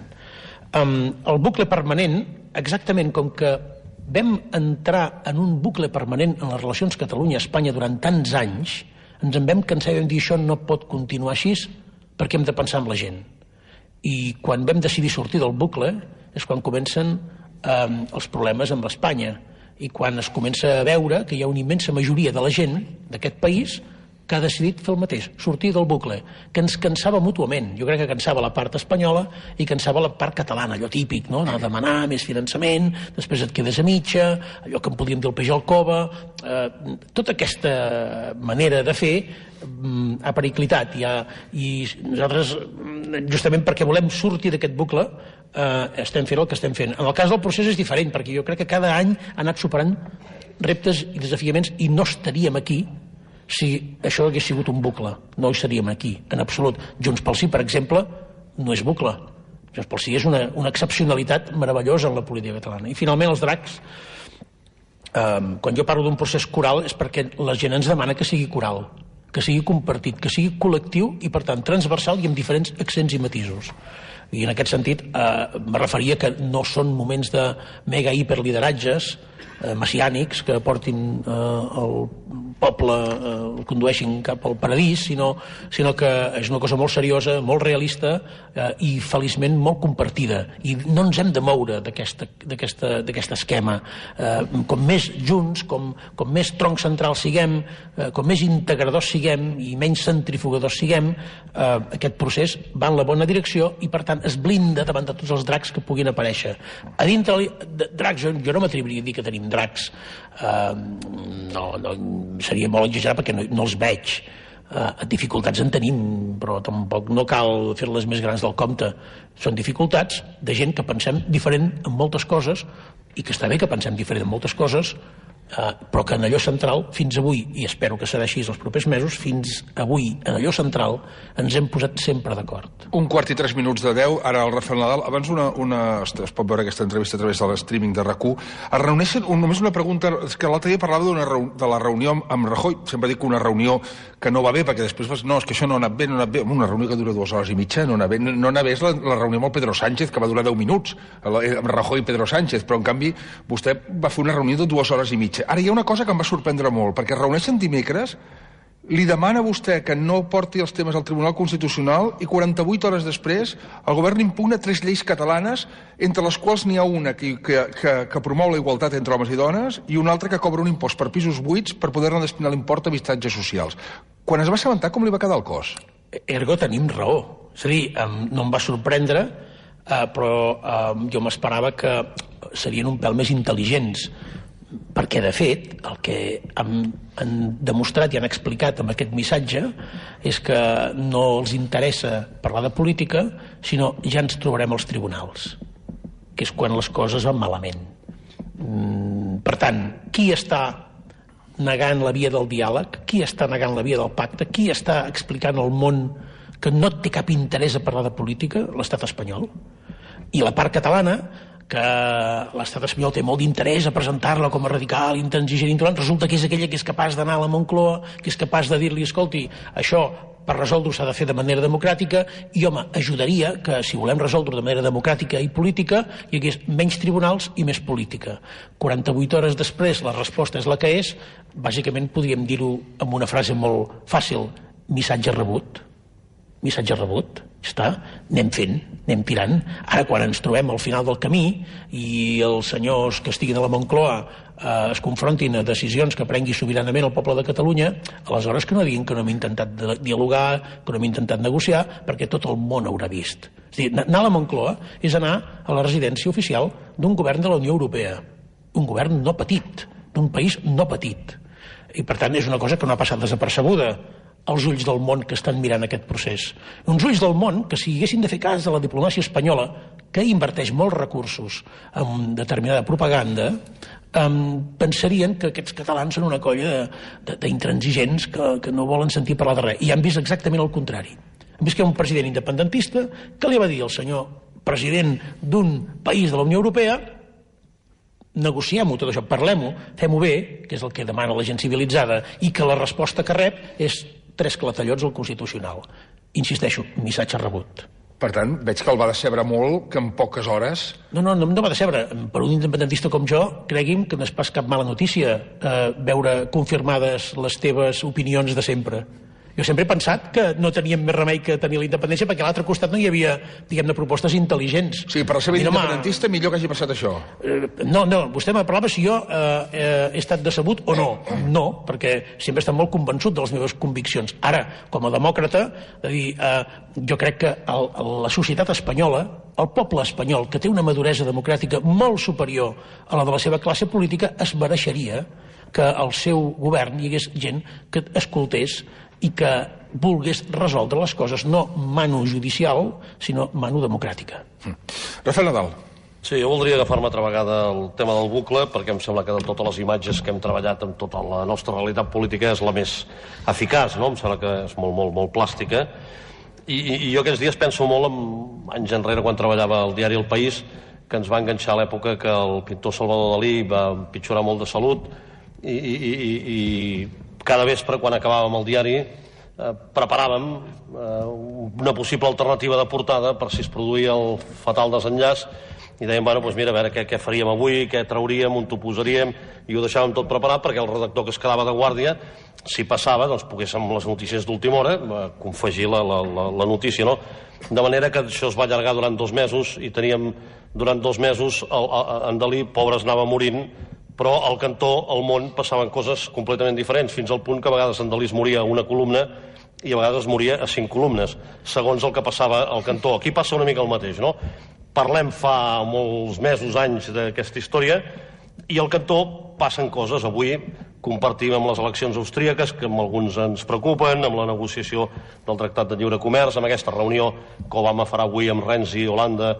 El bucle permanent, exactament com que vam entrar en un bucle permanent en les relacions Catalunya-Espanya durant tants anys, ens en vam cansar i vam dir, això no pot continuar així perquè hem de pensar en la gent. I quan vam decidir sortir del bucle és quan comencen els problemes amb Espanya i quan es comença a veure que hi ha una immensa majoria de la gent d'aquest país que ha decidit fer el mateix, sortir del bucle, que ens cansava mútuament. Jo crec que cansava la part espanyola i cansava la part catalana, allò típic, no? Anar a demanar més finançament, després et quedes a mitja, allò que en podríem dir el peix al cove, tota aquesta manera de fer ha periclitat i nosaltres, justament perquè volem sortir d'aquest bucle, estem fent el que estem fent. En el cas del procés és diferent, perquè jo crec que cada any ha anat superant reptes i desafiaments i no estaríem aquí si això hagués sigut un bucle. No hi seríem aquí, en absolut. Junts pel Sí, per exemple, no és bucle. Junts pel Sí és una excepcionalitat meravellosa en la política catalana. I finalment els dracs, quan jo parlo d'un procés coral és perquè la gent ens demana que sigui coral, que sigui compartit, que sigui col·lectiu i per tant transversal i amb diferents accents i matisos. I en aquest sentit me referia que no són moments de mega hiperlideratges messiànics que portin el poble, el condueixin cap al paradís, sinó que és una cosa molt seriosa, molt realista i feliçment molt compartida. I no ens hem de moure d'aquest esquema. Com més junts, com més tronc central siguem, com més integradors siguem i menys centrifugadors siguem, aquest procés va en la bona direcció i per tant es blinda davant de tots els dracs que puguin aparèixer. A dintre de dracs, jo no m'atreviria a dir que tenim dracs, no seria molt exagerat perquè no els veig. Dificultats en tenim, però tampoc no cal fer-les més grans del compte. Són dificultats de gent que pensem diferent en moltes coses i que està bé que pensem diferent en moltes coses, però que en allò central, fins avui, i espero que serà així els propers mesos, fins avui, en allò central, ens hem posat sempre d'acord. 1:03 de 10, ara el Rafael Nadal. Abans es pot veure aquesta entrevista a través de l'streaming de RAC1. Es reuneixen, només una pregunta, és que l'altre dia parlava de la reunió amb Rajoy, sempre dic una reunió que no va bé, perquè després vas, no, és que això no ha anat bé, una reunió que dura 2 hores i mitja, no ha anat bé és la reunió amb el Pedro Sánchez, que va durar 10 minuts, amb Rajoy i Pedro Sánchez, però en canvi vostè va fer una reunió de 2 hores i mitja. Ara hi ha una cosa que em va sorprendre molt, perquè es reuneixen dimecres, li demana a vostè que no porti els temes al Tribunal Constitucional i 48 hores després el govern impugna 3 lleis catalanes, entre les quals n'hi ha una que promou la igualtat entre homes i dones i una altra que cobra un impost per pisos buits per poder-ne destinar l'import a habitatges socials. Quan es va assabentar, com li va quedar el cos? Ergo tenim raó. És a dir, no em va sorprendre, però jo m'esperava que serien un pèl més intel·ligents, perquè de fet el que han demostrat i han explicat amb aquest missatge és que no els interessa parlar de política, sinó ja ens trobarem als tribunals, que és quan les coses van malament. Per tant, qui està negant la via del diàleg, qui està negant la via del pacte, qui està explicant al món que no té cap interès a parlar de política? L'estat espanyol. I la part catalana, que l'estat espanyol té molt d'interès a presentar-la com a radical, intransigent, intolerant, resulta que és aquella que és capaç d'anar a la Moncloa, que és capaç de dir-li, escolti, això per resoldre-ho s'ha de fer de manera democràtica, i home, ajudaria que si volem resoldre-ho de manera democràtica i política hi hagués menys tribunals i més política. 48 hores després la resposta és la que és. Bàsicament podríem dir-ho amb una frase molt fàcil: missatge rebut. Missatge rebut, està, anem fent, anem tirant. Ara, quan ens trobem al final del camí i els senyors que estiguin a la Moncloa es confrontin a decisions que prengui sobiranament el poble de Catalunya, aleshores que no diguin que no hem intentat dialogar, que no hem intentat negociar, perquè tot el món haurà vist. És a dir, anar a la Moncloa és anar a la residència oficial d'un govern de la Unió Europea, un govern no petit, d'un país no petit. I, per tant, és una cosa que no ha passat desapercebuda als ulls del món que estan mirant aquest procés. Uns ulls del món que, si haguessin de fer cas de la diplomàcia espanyola, que inverteix molts recursos en determinada propaganda, pensarien que aquests catalans són una colla d'intransigents que no volen sentir parlar de res. I han vist exactament el contrari. Han vist que hi ha un president independentista que li va dir al senyor president d'un país de la Unió Europea: negociem-ho tot això, parlem-ho, fem-ho bé, que és el que demana la gent civilitzada, i que la resposta que rep és 3 clatellots al Constitucional. Insisteixo, missatge rebut. Per tant, veig que el va decebre molt que en poques hores... No va decebre. Per un independentista com jo, cregui'm que no és pas cap mala notícia veure confirmades les teves opinions de sempre. Jo sempre he pensat que no teníem més remei que tenir la independència, perquè a l'altre costat no hi havia, diguem-ne, propostes intel·ligents. Sí, per ser independentista millor que hagi passat això. No, vostè me parlava si jo he estat decebut o no. No, perquè sempre he estat molt convençut de les meves conviccions. Ara, com a demòcrata, jo crec que la societat espanyola, el poble espanyol, que té una maduresa democràtica molt superior a la de la seva classe política, es mereixeria que al seu govern hi hagués gent que escoltés i que volgués resoldre les coses, no mano judicial, sinó mano democràtica. Rafael Nadal. Sí, jo voldria agafar-me altra vegada el tema del bucle, perquè em sembla que de totes les imatges que hem treballat amb tota la nostra realitat política és la més eficaç, no? Em sembla que és molt, molt, molt plàstica. I jo aquests dies penso molt en anys enrere, quan treballava al diari El País, que ens va enganxar a l'època que el pintor Salvador Dalí va empitjorar molt de salut, i cada vespre, quan acabàvem el diari, preparàvem una possible alternativa de portada per si es produïa el fatal desenllaç, i dèiem, bueno, doncs mira, a veure què faríem avui, què trauríem, on t'ho posaríem, i ho deixàvem tot preparat perquè el redactor que es quedava de guàrdia, si passava, doncs pogués amb les notícies d'última hora confegir la notícia, no? De manera que això es va allargar durant 2 mesos, i teníem durant 2 mesos en Dalí, pobre, es anava morint, però al cantó, al món, passaven coses completament diferents, fins al punt que a vegades en Dalí es moria a una columna i a vegades es moria a 5 columnes, segons el que passava al cantó. Aquí passa una mica el mateix, no? Parlem fa molts mesos, anys d'aquesta història, i al cantó passen coses. Avui compartim amb les eleccions austríaques, que amb alguns ens preocupen, amb la negociació del Tractat de Lliure Comerç, amb aquesta reunió que Obama farà avui amb Renzi, Holanda,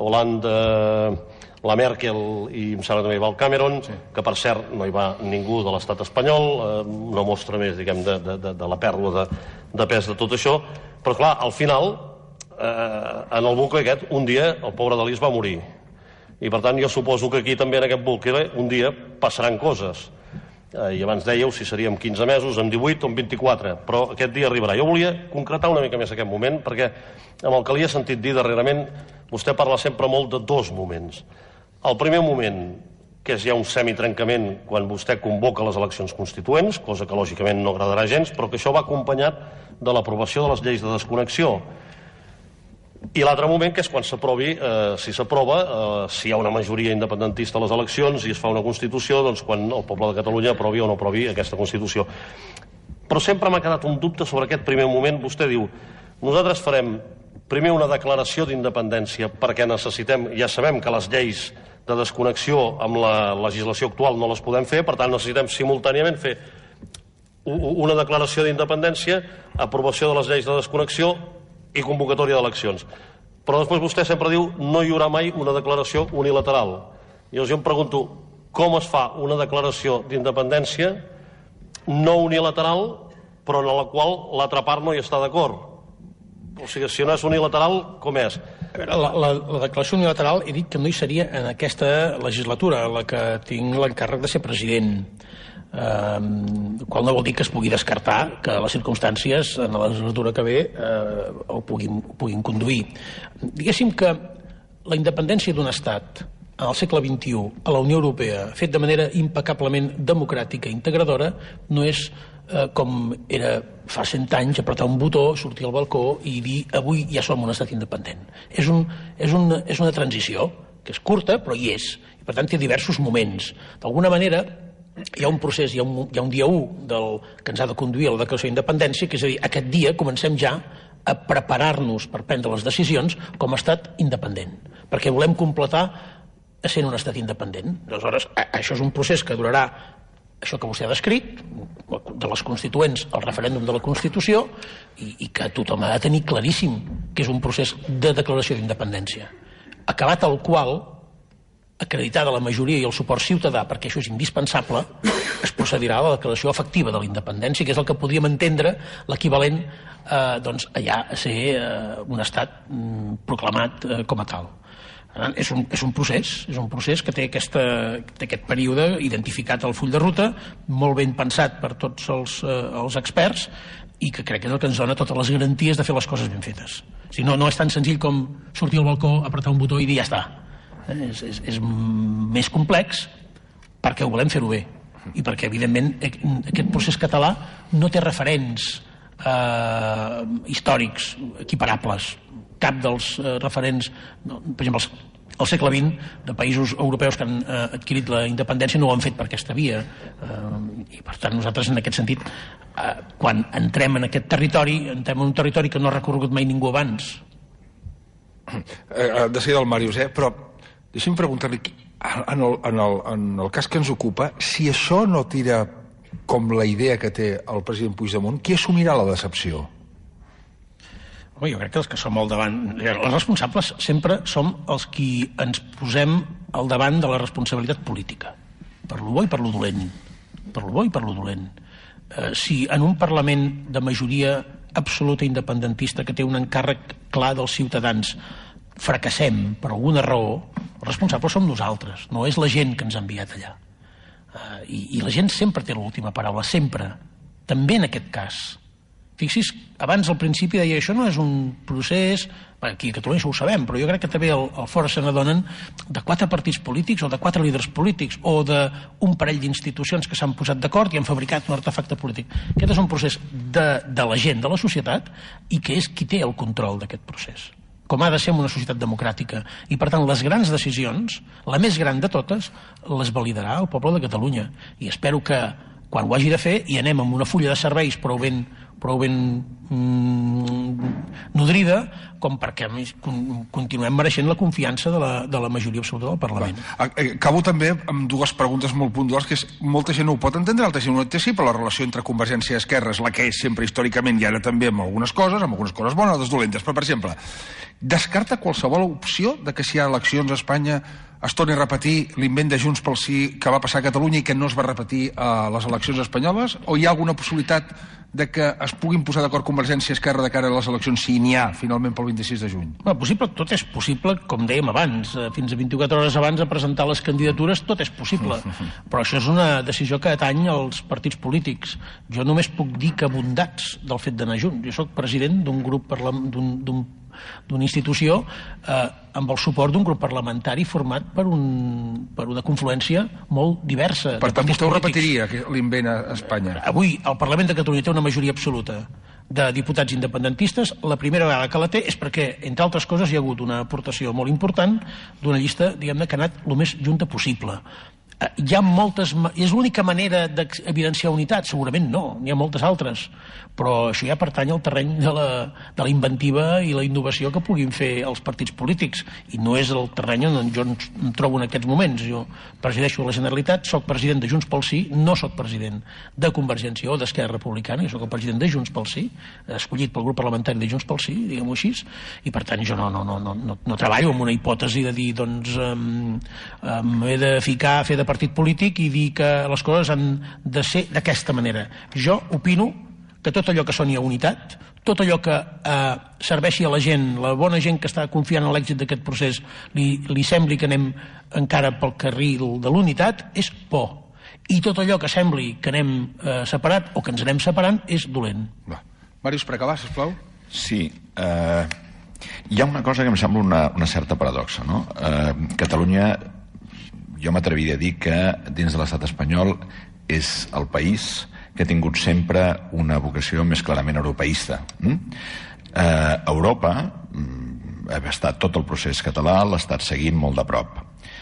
la Merkel, i em sembla també hi va el Cameron, que per cert no hi va ningú de l'estat espanyol, una mostra més, diguem, de la pèrdua de pes de tot això. Però clar, al final, en el bucle aquest, un dia el pobre Dalí es va morir, i per tant jo suposo que aquí també en aquest bucle un dia passaran coses, i abans dèieu si seríem 15 mesos, en 18 o en 24, però aquest dia arribarà. Jo volia concretar una mica més aquest moment, perquè amb el que li he sentit dir darrerament, vostè parla sempre molt de 2 moments. El primer moment, que és ja un semitrencament, quan vostè convoca les eleccions constituents, cosa que lògicament no agradarà gens, però que això va acompanyat de l'aprovació de les lleis de desconnexió. I l'altre moment, que és quan s'aprovi, si s'aprova, si hi ha una majoria independentista a les eleccions i es fa una Constitució, doncs quan el poble de Catalunya aprovi o no aprovi aquesta Constitució. Però sempre m'ha quedat un dubte sobre aquest primer moment. Vostè diu, nosaltres farem primer una declaració d'independència perquè necessitem, ja sabem que les lleis de desconnexió amb la legislació actual no les podem fer, per tant necessitem simultàniament fer una declaració d'independència, aprovació de les lleis de desconnexió i convocatòria d'eleccions. Però després vostè sempre diu no hi haurà mai una declaració unilateral. I llavors jo em pregunto, com es fa una declaració d'independència no unilateral, però en la qual l'altra part no hi està d'acord? O sigui, si no és unilateral, com és? La declaració unilateral he dit que no hi seria en aquesta legislatura, la que tinc l'encàrrec de ser president. Qual no vol dir que es pugui descartar que les circumstàncies en la legislatura que ve ho puguin conduir. Diguéssim que la independència d'un estat en el segle XXI a la Unió Europea, fet de manera impecablement democràtica i integradora, no és com era fa 100 anys, apretar un botó, sortir al balcó i dir avui ja som un estat independent. És una transició que és curta, però hi és. I per tant té diversos moments. D'alguna manera hi ha un procés, hi ha un dia 1 que ens ha de conduir a la declaració d'independència, que és a dir, aquest dia comencem ja a preparar-nos per prendre les decisions com a estat independent, perquè volem completar sent un estat independent. Aleshores, això és un procés que durarà, això que vostè ha descrit, de les constituents al referèndum de la Constitució, i que tothom ha de tenir claríssim que és un procés de declaració d'independència, acabat el qual, acreditada la majoria i el suport ciutadà, perquè això és indispensable, es procedirà a la declaració efectiva de la independència, que és el que podríem entendre l'equivalent allà a ser un estat proclamat com a tal. És un procés que té aquest període identificat al full de ruta, molt ben pensat per tots els experts, i que crec que és el que ens dona totes les garanties de fer les coses ben fetes. No és tan senzill com sortir al balcó, apretar un botó i dir ja està. És més complex perquè ho volem fer-ho bé i perquè evidentment aquest procés català no té referents històrics equiparables. Cap dels referents, per exemple al segle XX, de països europeus que han adquirit la independència no ho han fet per aquesta via, i per tant nosaltres en aquest sentit quan entrem en aquest territori entrem en un territori que no ha recorregut mai ningú abans. De seguida el Màrius, però deixi'm preguntar-li, en el cas que ens ocupa, si això no tira com la idea que té el president Puigdemont, qui assumirà la decepció? Jo crec que els que som al davant, els responsables sempre som els qui ens posem al davant de la responsabilitat política, per lo bo i per lo dolent. Per lo bo i per lo dolent. Si en un Parlament de majoria absoluta independentista que té un encàrrec clar dels ciutadans fracassem per alguna raó, els responsables som nosaltres, no és la gent que ens ha enviat allà. I la gent sempre té l'última paraula, sempre, també en aquest cas. Fixi's, abans al principi deia això no és un procés, aquí a Catalunya això ho sabem, però jo crec que també al fora se n'adonen de 4 partits polítics o de 4 líders polítics o d'un parell d'institucions que s'han posat d'acord i han fabricat un artefacte polític. Aquest és un procés de la gent, de la societat, i que és qui té el control d'aquest procés, com ha de ser en una societat democràtica. I per tant les grans decisions, la més gran de totes, les validarà el poble de Catalunya. I espero que quan ho hagi de fer i anem amb una fulla de serveis prou ben nodrida com perquè continuem mereixent la confiança de la majoria absoluta del Parlament. Acabo també amb 2 preguntes molt puntuals, que és, molta gent no ho pot entendre, altra gent no ho té, sí, però la relació entre Convergència i Esquerra és la que és sempre històricament i ara també amb algunes coses bones, altres dolentes. Però, per exemple, descarta qualsevol opció de que si hi ha eleccions a Espanya es torni a repetir l'invent de Junts pel Sí que va passar a Catalunya i que no es va repetir a les eleccions espanyoles? O hi ha alguna possibilitat de que es puguin posar d'acord Convergència i Esquerra de cara a les eleccions, si n'hi ha finalment pel 26 de juny? Possible, tot és possible, com dèiem abans, fins a 24 hores abans de presentar les candidatures tot és possible, però això és una decisió que atany als partits polítics. Jo només puc dir que bondats del fet d'anar junts. Jo soc president d'un grup d'una institució amb el suport d'un grup parlamentari format per una confluència molt diversa. Per tant, vostè ho repetiria, l'invent a Espanya? Avui el Parlament de Catalunya té una majoria absoluta de diputats independentistes. La primera vegada que la té és perquè, entre altres coses, hi ha hagut una aportació molt important d'una llista, diguem-ne, que ha anat el més junta possible. Hi ha moltes... És l'única manera d'evidenciar unitat? Segurament no, n'hi ha moltes altres, però això ja pertany al terreny de la inventiva i la innovació que puguin fer els partits polítics, i no és el terreny on jo em trobo en aquests moments. Jo presideixo la Generalitat, soc president de Junts pel Sí, no soc president de Convergència o d'Esquerra Republicana, jo soc el president de Junts pel Sí, escollit pel grup parlamentari de Junts pel Sí, diguem-ho així, i per tant jo no treballo amb una hipòtesi de dir, doncs, m'he de ficar a fer de partit polític i dir que les coses han de ser d'aquesta manera. Jo opino que tot allò que soni a unitat, tot allò que serveixi a la gent, la bona gent que està confiant en l'èxit d'aquest procés, li sembli que anem encara pel carril de l'unitat, és por. I tot allò que sembli que anem separat o que ens anem separant és dolent. Màrius, per acabar, sisplau. Sí. Hi ha una cosa que em sembla una certa paradoxa, no? Catalunya, jo m'atreviria a dir que dins de l'estat espanyol és el país que ha tingut sempre una vocació més clarament europeista. Europa ha estat tot el procés català, l'ha estat seguint molt de prop.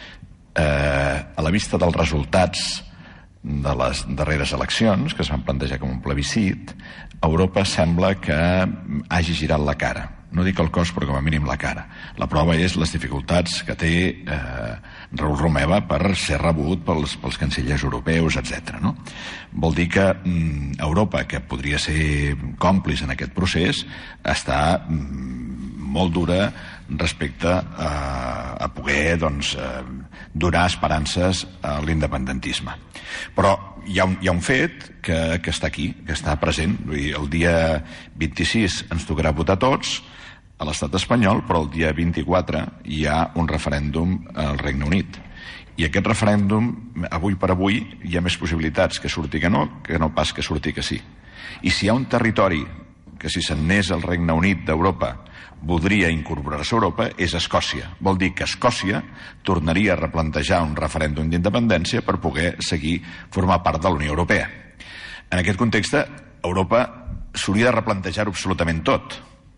A la vista dels resultats de les darreres eleccions, que es van plantejar com un plebiscit, Europa sembla que hagi girat la cara. No dic el cos, però com a mínim la cara. La prova és les dificultats que té Raül Romeva per ser rebut pels cancellers europeus, etc. No? Vol dir que Europa, que podria ser còmplice en aquest procés, està molt dura respecte a poder donar esperances a l'independentisme. Però hi ha un fet que està aquí, que està present. El dia 26 ens tocarà votar tots a l'estat espanyol, però el dia 24 hi ha un referèndum al Regne Unit. I aquest referèndum, avui per avui, hi ha més possibilitats que surti que no pas que surti que sí. I si hi ha un territori que si se'n anés al Regne Unit d'Europa voldria incorporar-se a Europa, és Escòcia. Vol dir que Escòcia tornaria a replantejar un referèndum d'independència per poder seguir formar part de la Unió Europea. En aquest context, Europa s'hauria de replantejar absolutament tot.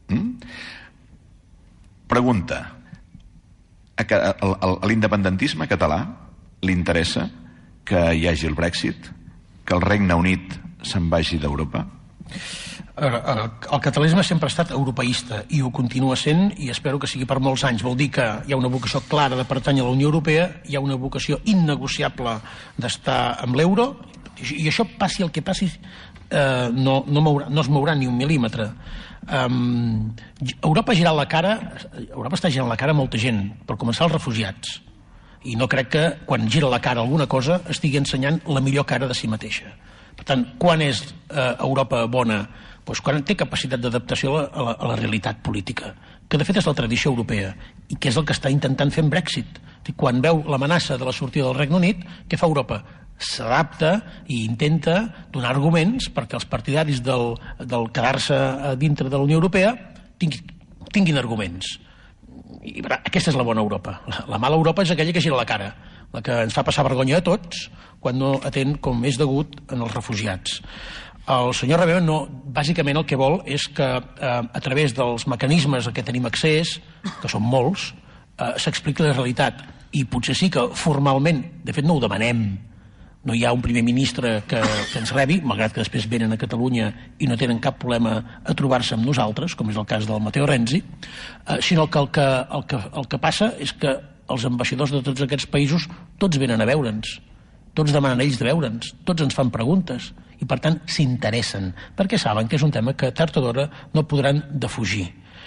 Pregunta: a l'independentisme català li interessa que hi hagi el Brexit, que el Regne Unit se'n vagi d'Europa? El catalanisme sempre ha estat europeista i ho continua sent, i espero que sigui per molts anys. Vol dir que hi ha una vocació clara de pertànyer a la Unió Europea, hi ha una vocació innegociable d'estar amb l'euro, i això, passi el que passi, no es mourà ni un mil·límetre. Europa està girant la cara a molta gent, per començar els refugiats, i no crec que quan gira la cara a alguna cosa estigui ensenyant la millor cara de si mateixa. Per tant, quan és Europa bona? Doncs quan té capacitat d'adaptació a la realitat política, que de fet és la tradició europea, i que és el que està intentant fer amb Brexit. Quan veu l'amenaça de la sortida del Regne Unit, què fa Europa? S'adapta i intenta donar arguments perquè els partidaris del quedar-se dintre de la Unió Europea tinguin arguments. I aquesta és la bona Europa. La mala Europa és aquella que gira la cara, la que ens fa passar vergonya a tots quan no atén com és degut en els refugiats. El senyor Romeva bàsicament el que vol és que a través dels mecanismes a què tenim accés, que són molts, s'expliqui la realitat. I potser sí que formalment, de fet no ho demanem, no hi ha un primer ministre que ens rebi, malgrat que després venen a Catalunya i no tenen cap problema a trobar-se amb nosaltres, com és el cas del Matteo Renzi, sinó que el que passa és que els ambaixadors de tots aquests països tots venen a veure'ns, tots demanen ells de veure'ns, tots ens fan preguntes i per tant s'interessen, perquè saben que és un tema que tard o d'hora no podran defugir.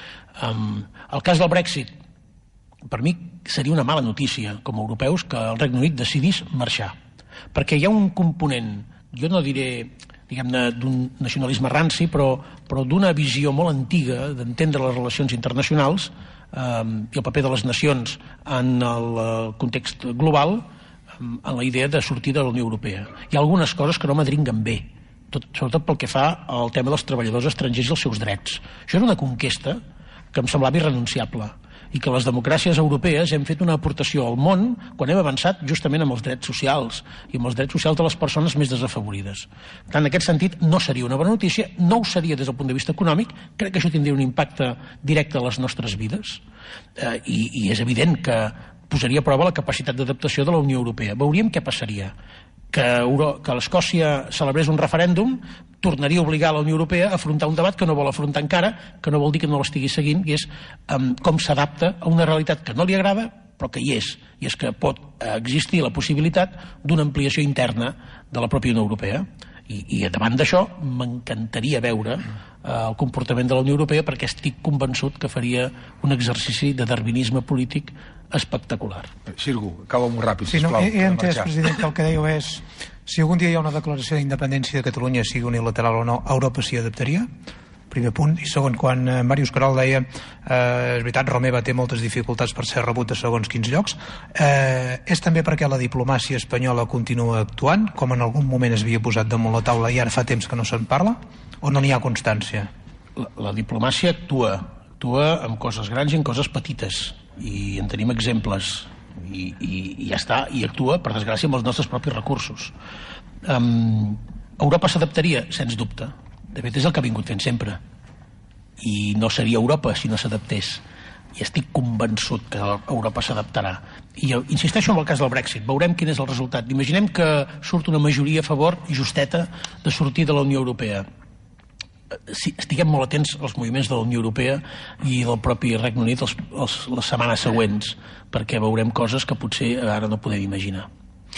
El cas del Brexit, per mi seria una mala notícia com a europeus que el Regne Unit decidís marxar, perquè hi ha un component, jo no diré diguem-ne d'un nacionalisme ranci, però d'una visió molt antiga d'entendre les relacions internacionals i el paper de les nacions en el context global, en la idea de sortir de la Unió Europea. Hi ha algunes coses que no m'adringuen bé, sobretot pel que fa al tema dels treballadors estrangers i els seus drets. Això és una conquesta que em semblava irrenunciable, i que les democràcies europees hem fet una aportació al món quan hem avançat justament amb els drets socials i amb els drets socials de les persones més desafavorides. Per tant, en aquest sentit, no seria una bona notícia, no ho seria des del punt de vista econòmic, crec que això tindria un impacte directe a les nostres vides, i és evident que posaria a prova la capacitat d'adaptació de la Unió Europea. Veuríem què passaria. Que l'Escòcia celebrés un referèndum tornaria a obligar la Unió Europea a afrontar un debat que no vol afrontar encara, que no vol dir que no l'estigui seguint, i és com s'adapta a una realitat que no li agrada, però que hi és, i és que pot existir la possibilitat d'una ampliació interna de la pròpia Unió Europea. I davant d'això m'encantaria veure el comportament de la Unió Europea, perquè estic convençut que faria un exercici de darwinisme polític espectacular. Sirgu, acaba molt ràpid, sí, sisplau. He entès, president, que el que dèieu és Si algun dia hi ha una declaració d'independència de Catalunya, sigui unilateral o no, Europa s'hi adaptaria? Primer punt. I segon, quan Màrius Querol deia és veritat, Romeva té moltes dificultats per ser rebut a segons quins llocs, és també perquè la diplomàcia espanyola continua actuant, com en algun moment es havia posat damunt la taula i ara fa temps que no se'n parla, o no n'hi ha constància? La diplomàcia actua amb coses grans i en coses petites, i en tenim exemples, i ja està, i actua, per desgràcia, amb els nostres propis recursos. Europa s'adaptaria, sens dubte. De fet, és el que ha vingut fent sempre. I no seria Europa si no s'adaptés. I estic convençut que Europa s'adaptarà. I jo insisteixo en el cas del Brexit. Veurem quin és el resultat. Imaginem que surt una majoria a favor, justeta, de sortir de la Unió Europea. Estiguem molt atents als moviments de la Unió Europea i del propi Regne Unit les setmanes següents, perquè veurem coses que potser ara no podem imaginar.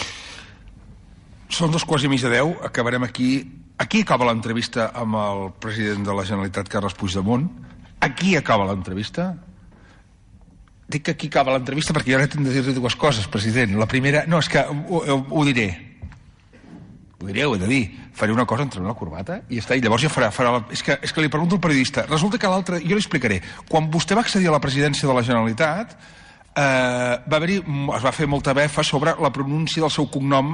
Són 2:15, acabarem aquí. Aquí acaba l'entrevista amb el president de la Generalitat, Carles Puigdemont. Aquí acaba l'entrevista. Dic que aquí acaba l'entrevista perquè jo ara tinc de dir-li dues coses, president. La primera... No, és que ho diré. Ho diré, ho he de dir. Faré una cosa, entrem la corbata i està. I llavors ja farà és que li pregunto al periodista. Resulta que l'altre... Jo li explicaré. Quan vostè va accedir a la presidència de la Generalitat, es va fer molta befa sobre la pronúncia del seu cognom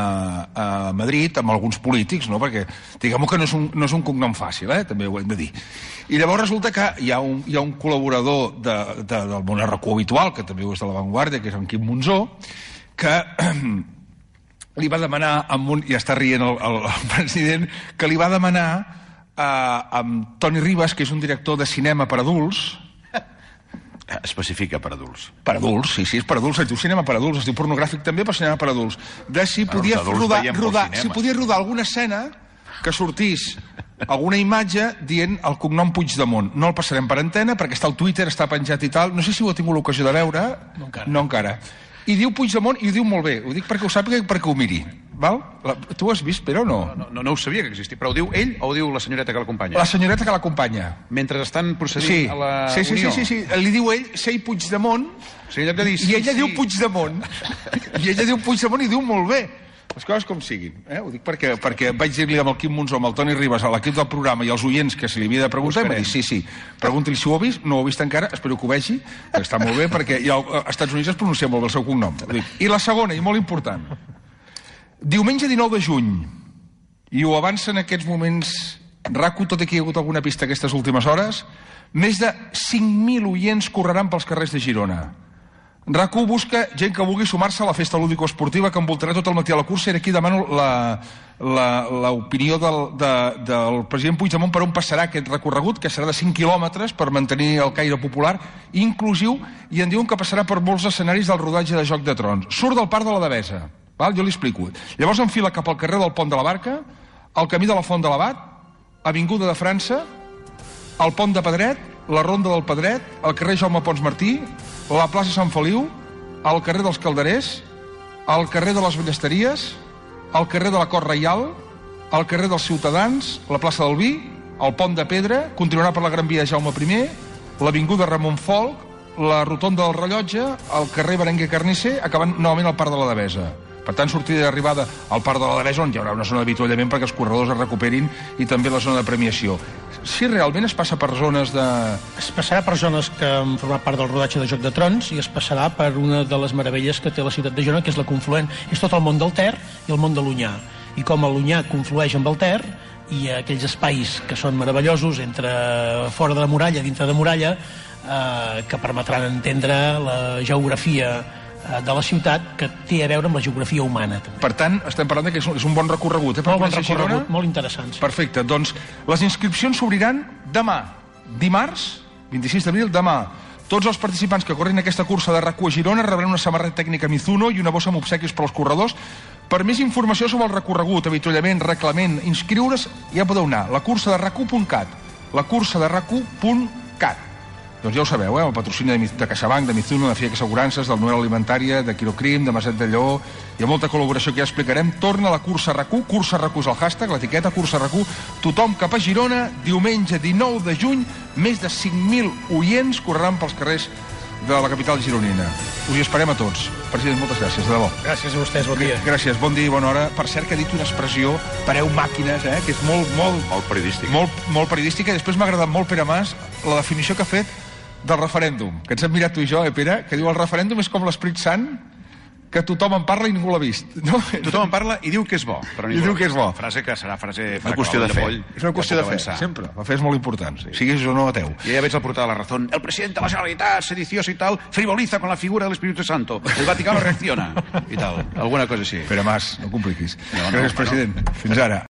a Madrid amb alguns polítics, no? Perquè diguem-ho que no és un cognom fàcil, també ho hem de dir. I llavors resulta que hi ha un col·laborador del món RQ habitual, que també és de La Vanguardia, que és en Quim Monzó, que li va demanar i està rient el president, que li va demanar a Toni Ribas, que és un director de cinema per adults. Especifica per adults. Per adults, sí, és per adults, es diu cinema per adults, es diu pornogràfic també, però cinema per adults. De si podia rodar alguna escena que sortís alguna imatge dient el cognom Puigdemont. No el passarem per antena perquè està al Twitter, està penjat i tal. No sé si ho he tingut l'ocasió de veure. No encara. I diu Puigdemont i ho diu molt bé. Ho dic perquè ho sàpiga i perquè ho miri. Val? Tu ho has vist, però no? No ho sabia que existia. Però ho diu ell o ho diu la senyoreta que l'acompanya? La senyoreta que l'acompanya. Mentre estan procedint a la unió? Sí. Li diu ell, sei Puigdemont, i ella diu Puigdemont. I ella diu Puigdemont i diu molt bé. Les coses com siguin. Ho dic perquè vaig dir-li amb el Quim Monzó, amb el Toni Ribas, a l'equip del programa i als oients que se li havia de preguntar, i m'ha dit, sí, pregunti-li si ho ha vist, no ho ha vist encara, espero que ho vegi, que està molt bé, perquè als Estats Units es pronuncia molt bé el seu cognom. I la segona, i molt important, diumenge 19 de juny, i ho avança en aquests moments RAC1, tot i que hi ha hagut alguna pista aquestes últimes hores, més de 5.000 oients correran pels carrers de Girona. RAC1 busca gent que vulgui sumar-se a la festa lúdico-esportiva que envoltarà tot el matí a la cursa, i aquí demano l'opinió del president Puigdemont per on passarà aquest recorregut, que serà de 5 quilòmetres per mantenir el caire popular inclusiu, i en diuen que passarà per molts escenaris del rodatge de Joc de Trons. Surt del Parc de la Devesa, jo li explico. Llavors enfila cap al carrer del Pont de la Barca, al camí de la Font de l'Abat, Avinguda de França, el Pont de Pedret, la Ronda del Pedret, el carrer Jaume Pons Martí, la plaça Sant Feliu, al carrer dels Calderers, al carrer de les Ballesteries, al carrer de la Cort Reial, al carrer dels Ciutadans, la plaça del Vi, el Pont de Pedra, continuarà per la Gran Via de Jaume I, l'avinguda Ramon Folc, la Rotonda del Rellotge, el carrer Berenguer Carnisser, acabant novament al Parc de la Devesa. Per tant, sortida d'arribada al Parc de la Devesa, on hi haurà una zona d'avituallament perquè els corredors es recuperin, i també la zona de premiació. Si realment es passa per zones de... Es passarà per zones que han format part del rodatge de Joc de Trons, i es passarà per una de les meravelles que té la ciutat de Girona, que és la confluent. És tot el món del Ter i el món de l'Onyar. I com l'Onyar conflueix amb el Ter, i aquells espais que són meravellosos entre fora de la muralla, dintre de muralla, que permetran entendre la geografia de la ciutat, que té a veure amb la geografia humana. També. Per tant, estem parlant que és un bon recorregut. Molt bon recorregut, molt interessant. Sí. Perfecte, doncs les inscripcions s'obriran demà, dimarts, 26 d'abril, demà. Tots els participants que corren aquesta cursa de RAC1 a Girona rebran una samarreta tècnica Mizuno i una bossa amb obsequis per als corredors. Per més informació sobre el recorregut, avituallament, reglament, inscriure's, ja podeu anar a la cursa de RAC1.cat, la cursa de RAC1.cat. Doncs ja ho sabeu, el patrocini de CaixaBank, de Mizuno, de FIAC Assegurances, del Noel Alimentària, de Quirocrim, de Maset de Lleó, hi ha molta col·laboració que ja explicarem. Torna a la cursa RAC1, cursa RAC1 és el hashtag, l'etiqueta cursa RAC1, tothom cap a Girona, diumenge 19 de juny, més de 5.000 oients correran pels carrers de la capital gironina. Us hi esperem a tots. President, moltes gràcies, de debò. Gràcies a vostès, bon dia. Gràcies, bon dia i bona hora. Per cert, que ha dit una expressió, pareu màquines, que és molt periodística. Molt periodística. I després m'ha agradat molt, Pere Mas, la definició que ha fet del referèndum, que ens hem mirat tu i jo, Pere, que diu el referèndum és com l'Esperit Sant, que tothom en parla i ningú l'ha vist. No? Tothom en parla i diu que és bo. I diu que és bo. Frase que serà frase... Una qüestió de fe. És una qüestió de fe, sempre. La fe és molt important, siguis o no ateu. Y ya veis al portada de La Razón. El presidente de la Generalitat, sedicioso y tal, frivoliza con la figura del Espíritu Santo. El Vaticano reacciona. I tal. Alguna cosa així. Pere Mas, no compliquis. Gràcies, president. Fins ara.